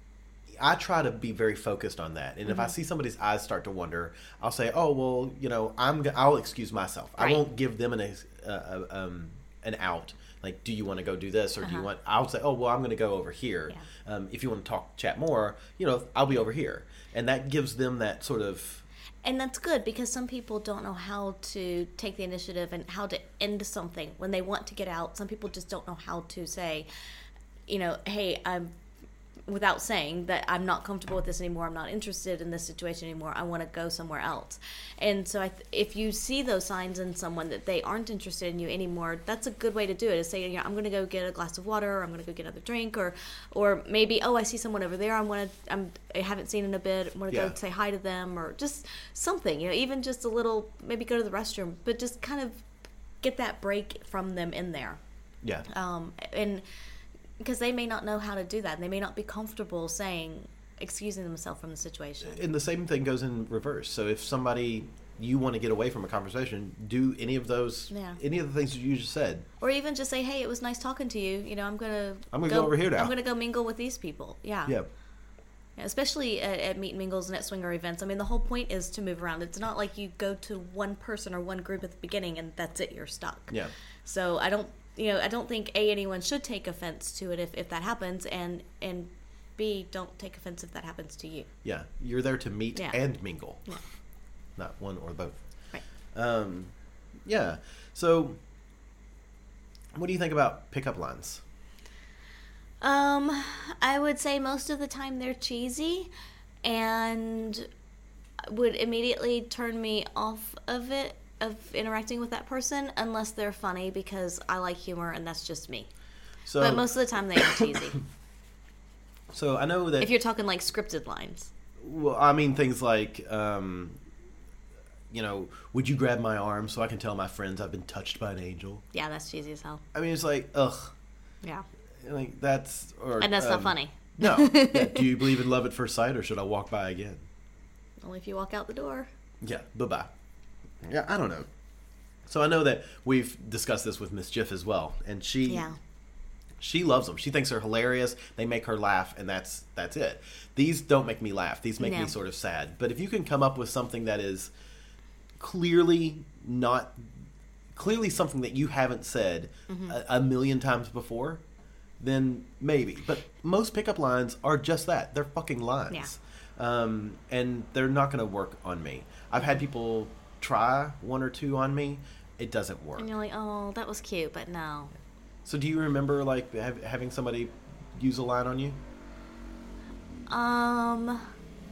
I try to be very focused on that. And Mm-hmm. if I see somebody's eyes start to wander, I'll say, oh well, you know, I'm g- I'll excuse myself. Right. I won't give them an ex- uh, uh, um, an out. Like, do you want to go do this, or do you Uh-huh. want? I'll say, oh well, I'm going to go over here. Yeah. Um, if you want to talk, chat more, you know, I'll be over here, and that gives them that sort of. And that's good, because some people don't know how to take the initiative and how to end something when they want to get out. Some people just don't know how to say, you know, hey, I'm, without saying that I'm not comfortable with this anymore. I'm not interested in this situation anymore. I want to go somewhere else. And so I th- if you see those signs in someone that they aren't interested in you anymore, that's a good way to do it, is say, you know, I'm going to go get a glass of water, or I'm going to go get another drink, or or maybe, oh, I see someone over there I want to, I'm, I haven't seen in a bit, I want to Yeah. go say hi to them, or just something, you know, even just a little, maybe go to the restroom, but just kind of get that break from them in there. Yeah. Um, and because they may not know how to do that, and they may not be comfortable saying, excusing themselves from the situation. And the same thing goes in reverse. So if somebody, you want to get away from a conversation, do any of those, Yeah. any of the things that you just said. Or even just say, hey, it was nice talking to you. You know, I'm gonna I'm gonna go over here now. I'm gonna go mingle with these people. Yeah. Yeah. Yeah, especially at, at meet and mingles and at swinger events. I mean, the whole point is to move around. It's not like you go to one person or one group at the beginning and that's it, you're stuck. Yeah. So I don't, you know, I don't think A, anyone should take offense to it if, if that happens, and and B, don't take offense if that happens to you. Yeah. You're there to meet Yeah. and mingle. Yeah. Not one or both. Right. Um, yeah. So what do you think about pickup lines? Um, I would say most of the time they're cheesy and would immediately turn me off of it, of interacting with that person, unless they're funny, because I like humor and that's just me. So, But most of the time they are cheesy. so I know that, If you're talking like scripted lines. well, I mean things like, um, you know, would you grab my arm so I can tell my friends I've been touched by an angel? Yeah, that's cheesy as hell. I mean, it's like, ugh. Yeah. Like that's or And that's not um, funny. No. Yeah, do you believe in love at first sight, or should I walk by again? Only if you walk out the door. Yeah. Bye bye. Yeah, I don't know. So I know that we've discussed this with Miss Jiff as well, and she Yeah. she loves them. She thinks they're hilarious. They make her laugh, and that's that's it. These don't make me laugh. These make No. me sort of sad. But if you can come up with something that is clearly not clearly something that you haven't said Mm-hmm. a, a million times before, then maybe. But most pickup lines are just that. They're fucking lines. Um, and they're not going to work on me. I've had people try one or two on me. It doesn't work. And you're like, oh, that was cute, but no. So do you remember like have, having somebody use a line on you? Um,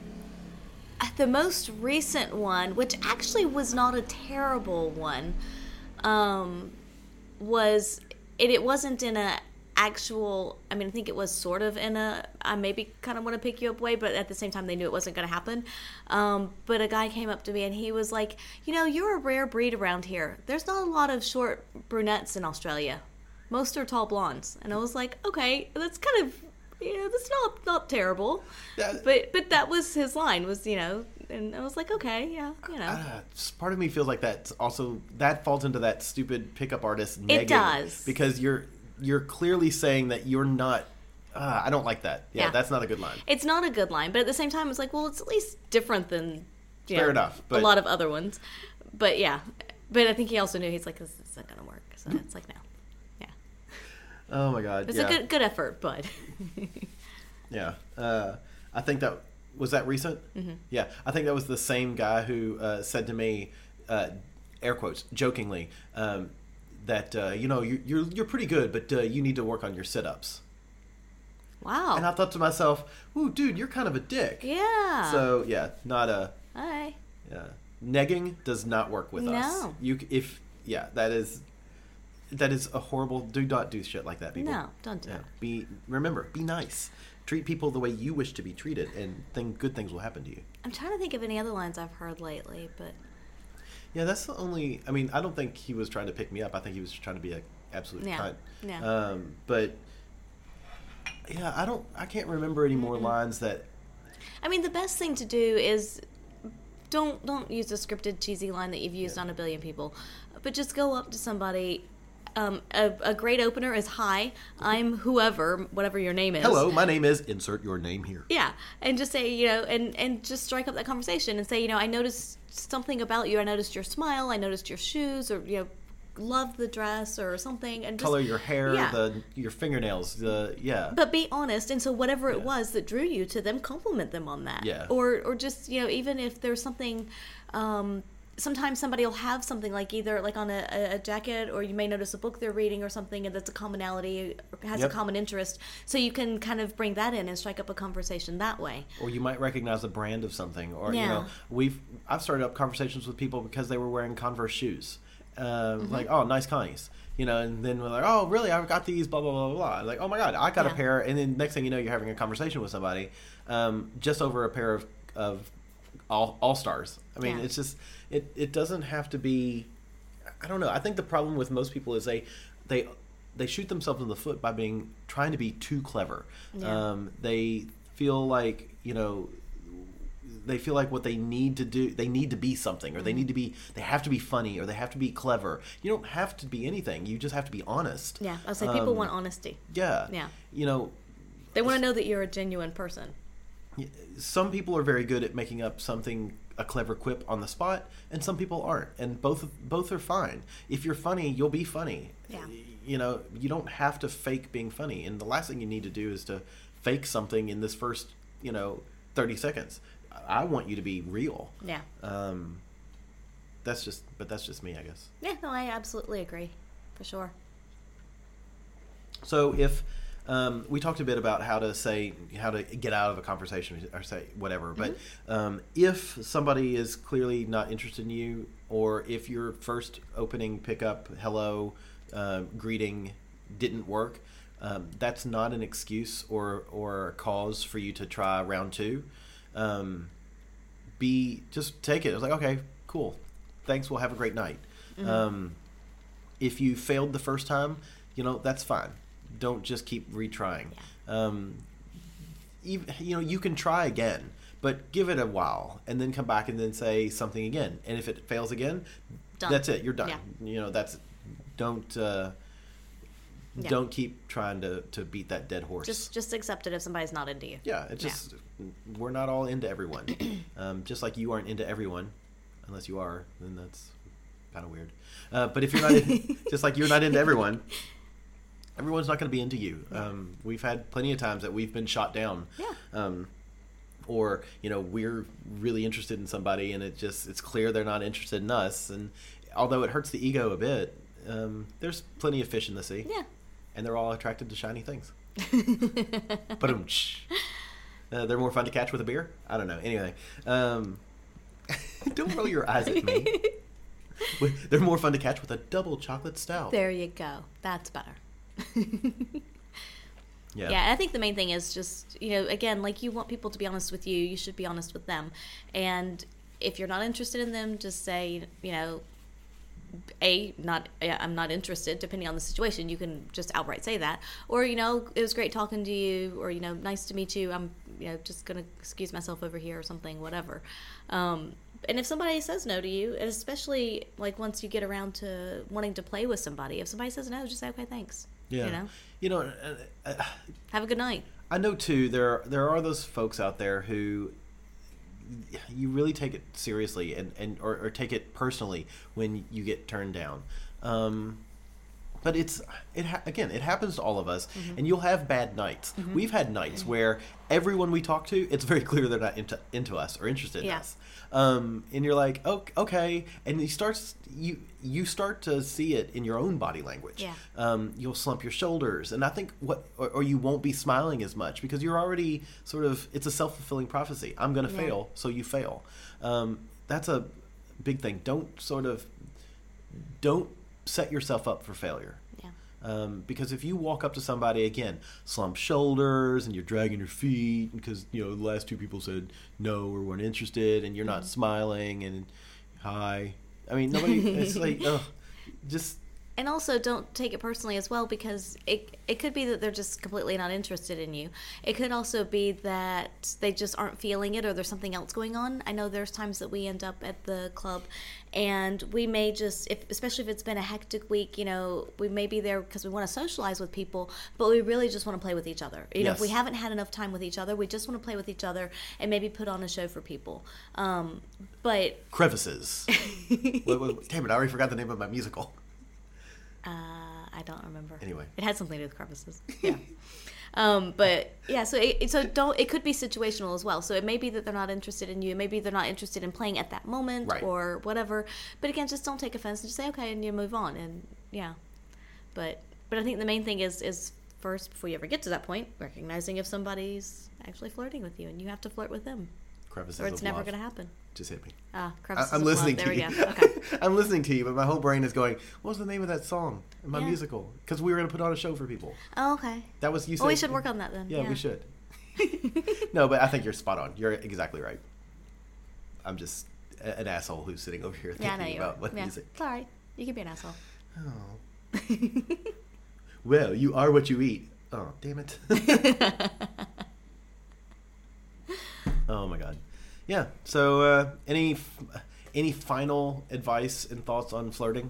the most recent one, which actually was not a terrible one, um, was it, it wasn't in a actual, I mean, I think it was sort of in a, I maybe kind of want to pick you up way, but at the same time they knew it wasn't going to happen. Um, but a guy came up to me and he was like, you know, you're a rare breed around here. There's not a lot of short brunettes in Australia. Most are tall blondes. And I was like, okay, that's kind of, you know, that's not not terrible. That- but but that was his line, was, you know, and I was like, okay, yeah, you know. Uh, part of me feels like that's also that falls into that stupid pickup artist negging. does. Because you're you're clearly saying that you're not uh, I don't like that. Yeah, Yeah. that's not a good line. It's not a good line, but at the same time, it's like, well, it's at least different than you Fair know, enough, a but- lot of other ones. But yeah, but I think he also knew, he's like, this isn't gonna work. So it's like, no, yeah, Oh my god. it's yeah. a good good effort, but Yeah. Uh, I think that was that recent? Mm-hmm. Yeah. I think that was the same guy who uh, said to me, uh, air quotes, jokingly, um, that, uh, you know, you, you're, you're pretty good, but uh, you need to work on your sit-ups. wow, And I thought to myself, ooh, dude, you're kind of a dick. yeah. So, yeah, not a... Hi. Yeah. Negging does not work with us. No. You c- if yeah, that is that is a horrible. Do not do shit like that, people. No, don't do Yeah. it. Be remember, be nice. Treat people the way you wish to be treated, and then good things will happen to you. I'm trying to think of any other lines I've heard lately, but Yeah, that's the only. I mean, I don't think he was trying to pick me up. I think he was trying to be an absolute Yeah. cunt. Yeah. Um, but yeah, I don't. I can't remember any more lines that. I mean, the best thing to do is don't don't use a scripted cheesy line that you've used on a billion people, but just go up to somebody. Um, a, a great opener is, hi, I'm whoever, whatever your name is. Hello, my name is. Insert your name here. Yeah, and just say, you know, and, and just strike up that conversation and say, you know, I noticed something about you. I noticed your smile. I noticed your shoes, or, you know, love the dress or something. And just, Color your hair, yeah. the your fingernails, the yeah. But be honest, and so whatever it was that drew you to them, compliment them on that. Yeah. Or or just, you know, even if there's something, um, sometimes somebody will have something like either like on a, a- a jacket, or you may notice a book they're reading or something, and that's a commonality, or has Yep. a common interest. So you can kind of bring that in and strike up a conversation that way. Or you might recognize a brand of something, or you Yeah. know, we've I've started up conversations with people because they were wearing Converse shoes, uh, Mm-hmm. like oh nice Connies, you know, and then we're like oh really I've got these blah blah blah blah, like oh my god I got a Yeah. pair, and then next thing you know you're having a conversation with somebody, um, just over a pair of of all all stars. I mean Yeah. it's just it it doesn't have to be. I don't know. I think the problem with most people is they they they shoot themselves in the foot by being trying to be too clever. Yeah. Um, they feel like you know they feel like what they need to do they need to be something, or they Mm-hmm. need to be they have to be funny, or they have to be clever. You don't have to be anything. You just have to be honest. Yeah, I was like, people Um, want honesty. Yeah. Yeah. You know, They want to know that you're a genuine person. some people are very good at making up something, a clever quip on the spot, and some people aren't, and both both are fine. If you're funny, you'll be funny. Yeah. You know, you don't have to fake being funny, and the last thing you need to do is to fake something in this first, you know, thirty seconds. I want you to be real. Yeah. Um, that's just, but that's just me, I guess. Yeah, no, I absolutely agree. For sure. So if um, we talked a bit about how to say how to get out of a conversation or say whatever, but um, if somebody is clearly not interested in you, or if your first opening pickup hello uh, greeting didn't work, um, that's not an excuse or or a cause for you to try round two. Um, be just take it. It's like okay, cool, thanks. We'll have a great night. Um, if you failed the first time, you know that's fine. Don't just keep retrying. Um, even, you know, you can try again, but give it a while and then come back and then say something again. And if it fails again, Done. That's it. You're done. Yeah. You know, that's don't uh, Yeah. don't keep trying to, to beat that dead horse. Just just accept it if somebody's not into you. yeah, it's just we're not all into everyone. um, just like you aren't into everyone, unless you are, then that's kind of weird. Uh, but if you're not, in, just like you're not into everyone, everyone's not going to be into you. Um, we've had plenty of times that we've been shot down. Yeah. Um, or you know we're really interested in somebody and it just it's clear they're not interested in us, and although it hurts the ego a bit, um, there's plenty of fish in the sea. Yeah. And they're all attracted to shiny things. But um, uh, they're more fun to catch with a beer. I don't know. Anyway, um, don't roll your eyes at me. They're more fun to catch with a double chocolate stout. There you go. That's better. Yeah. Yeah, I think the main thing is just, you know, again, like you want people to be honest with you, you should be honest with them. And if you're not interested in them, just say, you know, A, not, I'm not interested, depending on the situation. You can just outright say that. Or, you know, it was great talking to you, or, you know, nice to meet you. I'm, you know, just going to excuse myself over here or something, whatever. Um, and if somebody says no to you, and especially, like, once you get around to wanting to play with somebody, if somebody says no, just say, okay, thanks. Yeah. You know? You know, uh, uh, Have a good night. I know, too, there, there are those folks out there who you really take it seriously and, and or, or take it personally when you get turned down. Um, but it's it ha- again, it happens to all of us, mm-hmm. and you'll have bad nights. Mm-hmm. We've had nights where everyone we talk to, it's very clear they're not into into us or interested yeah. in us. Um, and you're like, oh, okay, and you start you you start to see it in your own body language. Yeah. Um, you'll slump your shoulders, and I think what or, or you won't be smiling as much because you're already sort of it's a self-fulfilling prophecy. I'm going to yeah. fail, so you fail. Um, that's a big thing. Don't sort of don't set yourself up for failure. Yeah. Um, because if you walk up to somebody again, slump shoulders, and you're dragging your feet because you know the last two people said no or weren't interested, and you're not mm-hmm. smiling and hi. I mean, nobody. It's like, ugh, just. And also, don't take it personally as well, because it it could be that they're just completely not interested in you. It could also be that they just aren't feeling it, or there's something else going on. I know there's times that we end up at the club, and we may just, if, especially if it's been a hectic week, you know, we may be there because we want to socialize with people, but we really just want to play with each other. You know, Yes. if we haven't had enough time with each other, we just want to play with each other and maybe put on a show for people. Um, but Crevices. What- what- damn it! I already forgot the name of my musical. Uh, I don't remember. Anyway. It had something to do with crevices. Yeah. um, but yeah, so it, so don't. It could be situational as well. So it may be that they're not interested in you. Maybe they're not interested in playing at that moment Right. or whatever. But again, just don't take offense and just say okay, and you move on. And yeah, but but I think the main thing is is first, before you ever get to that point, recognizing if somebody's actually flirting with you, and you have to flirt with them, Crevices or it's of never love. going to happen. Just hit me. Ah, I, crevices I'm of listening love. to There you. we go. Okay. I'm listening to you, but my whole brain is going, what was the name of that song in my Yeah. musical? Because we were going to put on a show for people. Oh, okay. That was you said. Well, we should work on that then. Yeah, Yeah. we should. No, but I think you're spot on. You're exactly right. I'm just a- an asshole who's sitting over here Yeah, I know thinking you about are. what Yeah. music. It's all right. You can be an asshole. Oh. Well, you are what you eat. Oh, damn it. Oh my god. Yeah. So, uh, any f- any final advice and thoughts on flirting?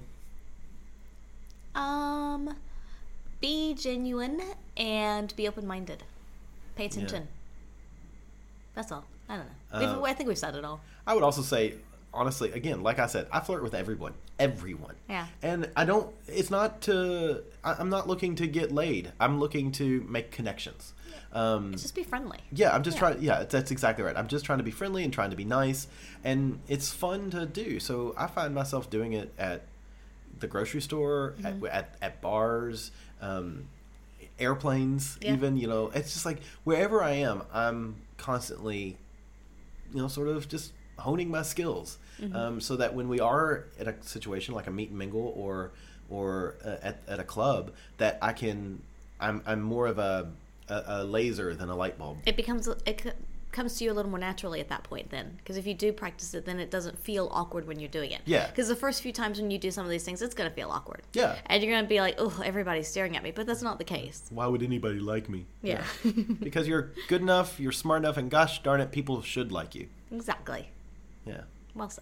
Um, be genuine and be open-minded. Pay attention. That's all. I don't know. We've, Uh, I think we've said it all. I would also say, honestly, again, like I said, I flirt with everyone, everyone. Yeah. And I don't. It's not to. I, I'm not looking to get laid. I'm looking to make connections. Um, Just be friendly. Yeah, I'm just trying. Yeah, that's exactly right. I'm just trying to be friendly and trying to be nice, and it's fun to do. So I find myself doing it at the grocery store, Mm-hmm. at, at at bars, um, airplanes, Yeah. even. You know, it's just like wherever I am, I'm constantly, you know, sort of just honing my skills, Mm-hmm. um, so that when we are at a situation like a meet and mingle or or uh, at at a club, that I can, I'm I'm more of a A, a laser than a light bulb. It becomes it c- comes to you a little more naturally at that point then, because if you do practice it, then it doesn't feel awkward when you're doing it. Yeah. Because the first few times when you do some of these things, it's going to feel awkward. Yeah. And you're going to be like, oh, everybody's staring at me, but that's not the case. Why would anybody like me? Yeah. Because you're good enough, you're smart enough, and gosh darn it, people should like you. Exactly. Yeah. Well said.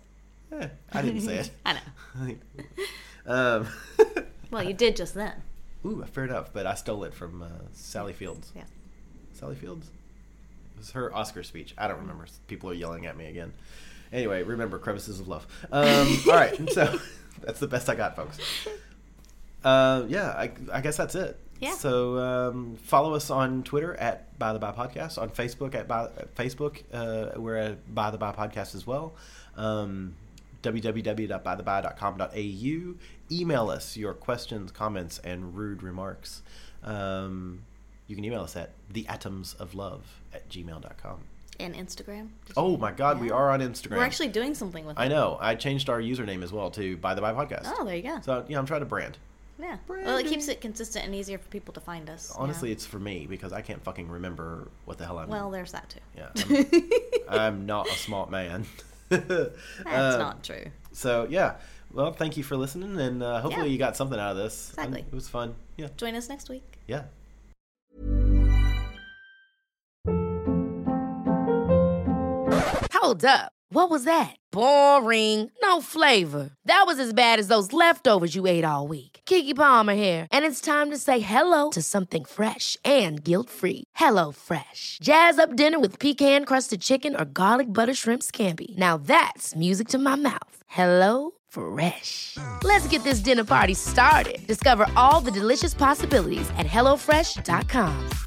Eh, I didn't say it. I know. um, Well, you did just then. ooh, fair enough. But I stole it from uh, Sally Fields. Yeah. Sally Fields? It was her Oscar speech. I don't remember. People are yelling at me again. Anyway, remember Crevices of Love. Um, all right. So that's the best I got, folks. Uh, yeah, I, I guess that's it. Yeah. So um, follow us on Twitter at By the By Podcast, on Facebook at By, at Facebook uh, we're at By the By Podcast as well. Um, w w w dot by the by dot com dot a u. Email us your questions, comments, and rude remarks. Um, you can email us at the atoms of love at gmail dot com. And Instagram. Did Oh you- my God, we Yeah. are on Instagram. We're actually doing something with it. I know. I changed our username as well to By the By Podcast. Oh, there you go. So yeah, I'm trying to brand. Yeah. Well, it keeps it consistent and easier for people to find us. you Honestly, know? it's for me because I can't fucking remember what the hell I'm. Well, there's that too. Yeah, I'm, I'm not a smart man. That's Um, not true. So yeah, well, thank you for listening, and uh, hopefully Yeah. you got something out of this. Exactly. And it was fun. Yeah, Join us next week. yeah. Hold up. What was that? Boring. No flavor. That was as bad as those leftovers you ate all week. Keke Palmer here, and it's time to say hello to something fresh and guilt-free. Hello Fresh. Jazz up dinner with pecan-crusted chicken or garlic butter shrimp scampi. Now that's music to my mouth. Hello Fresh. Let's get this dinner party started. Discover all the delicious possibilities at hello fresh dot com.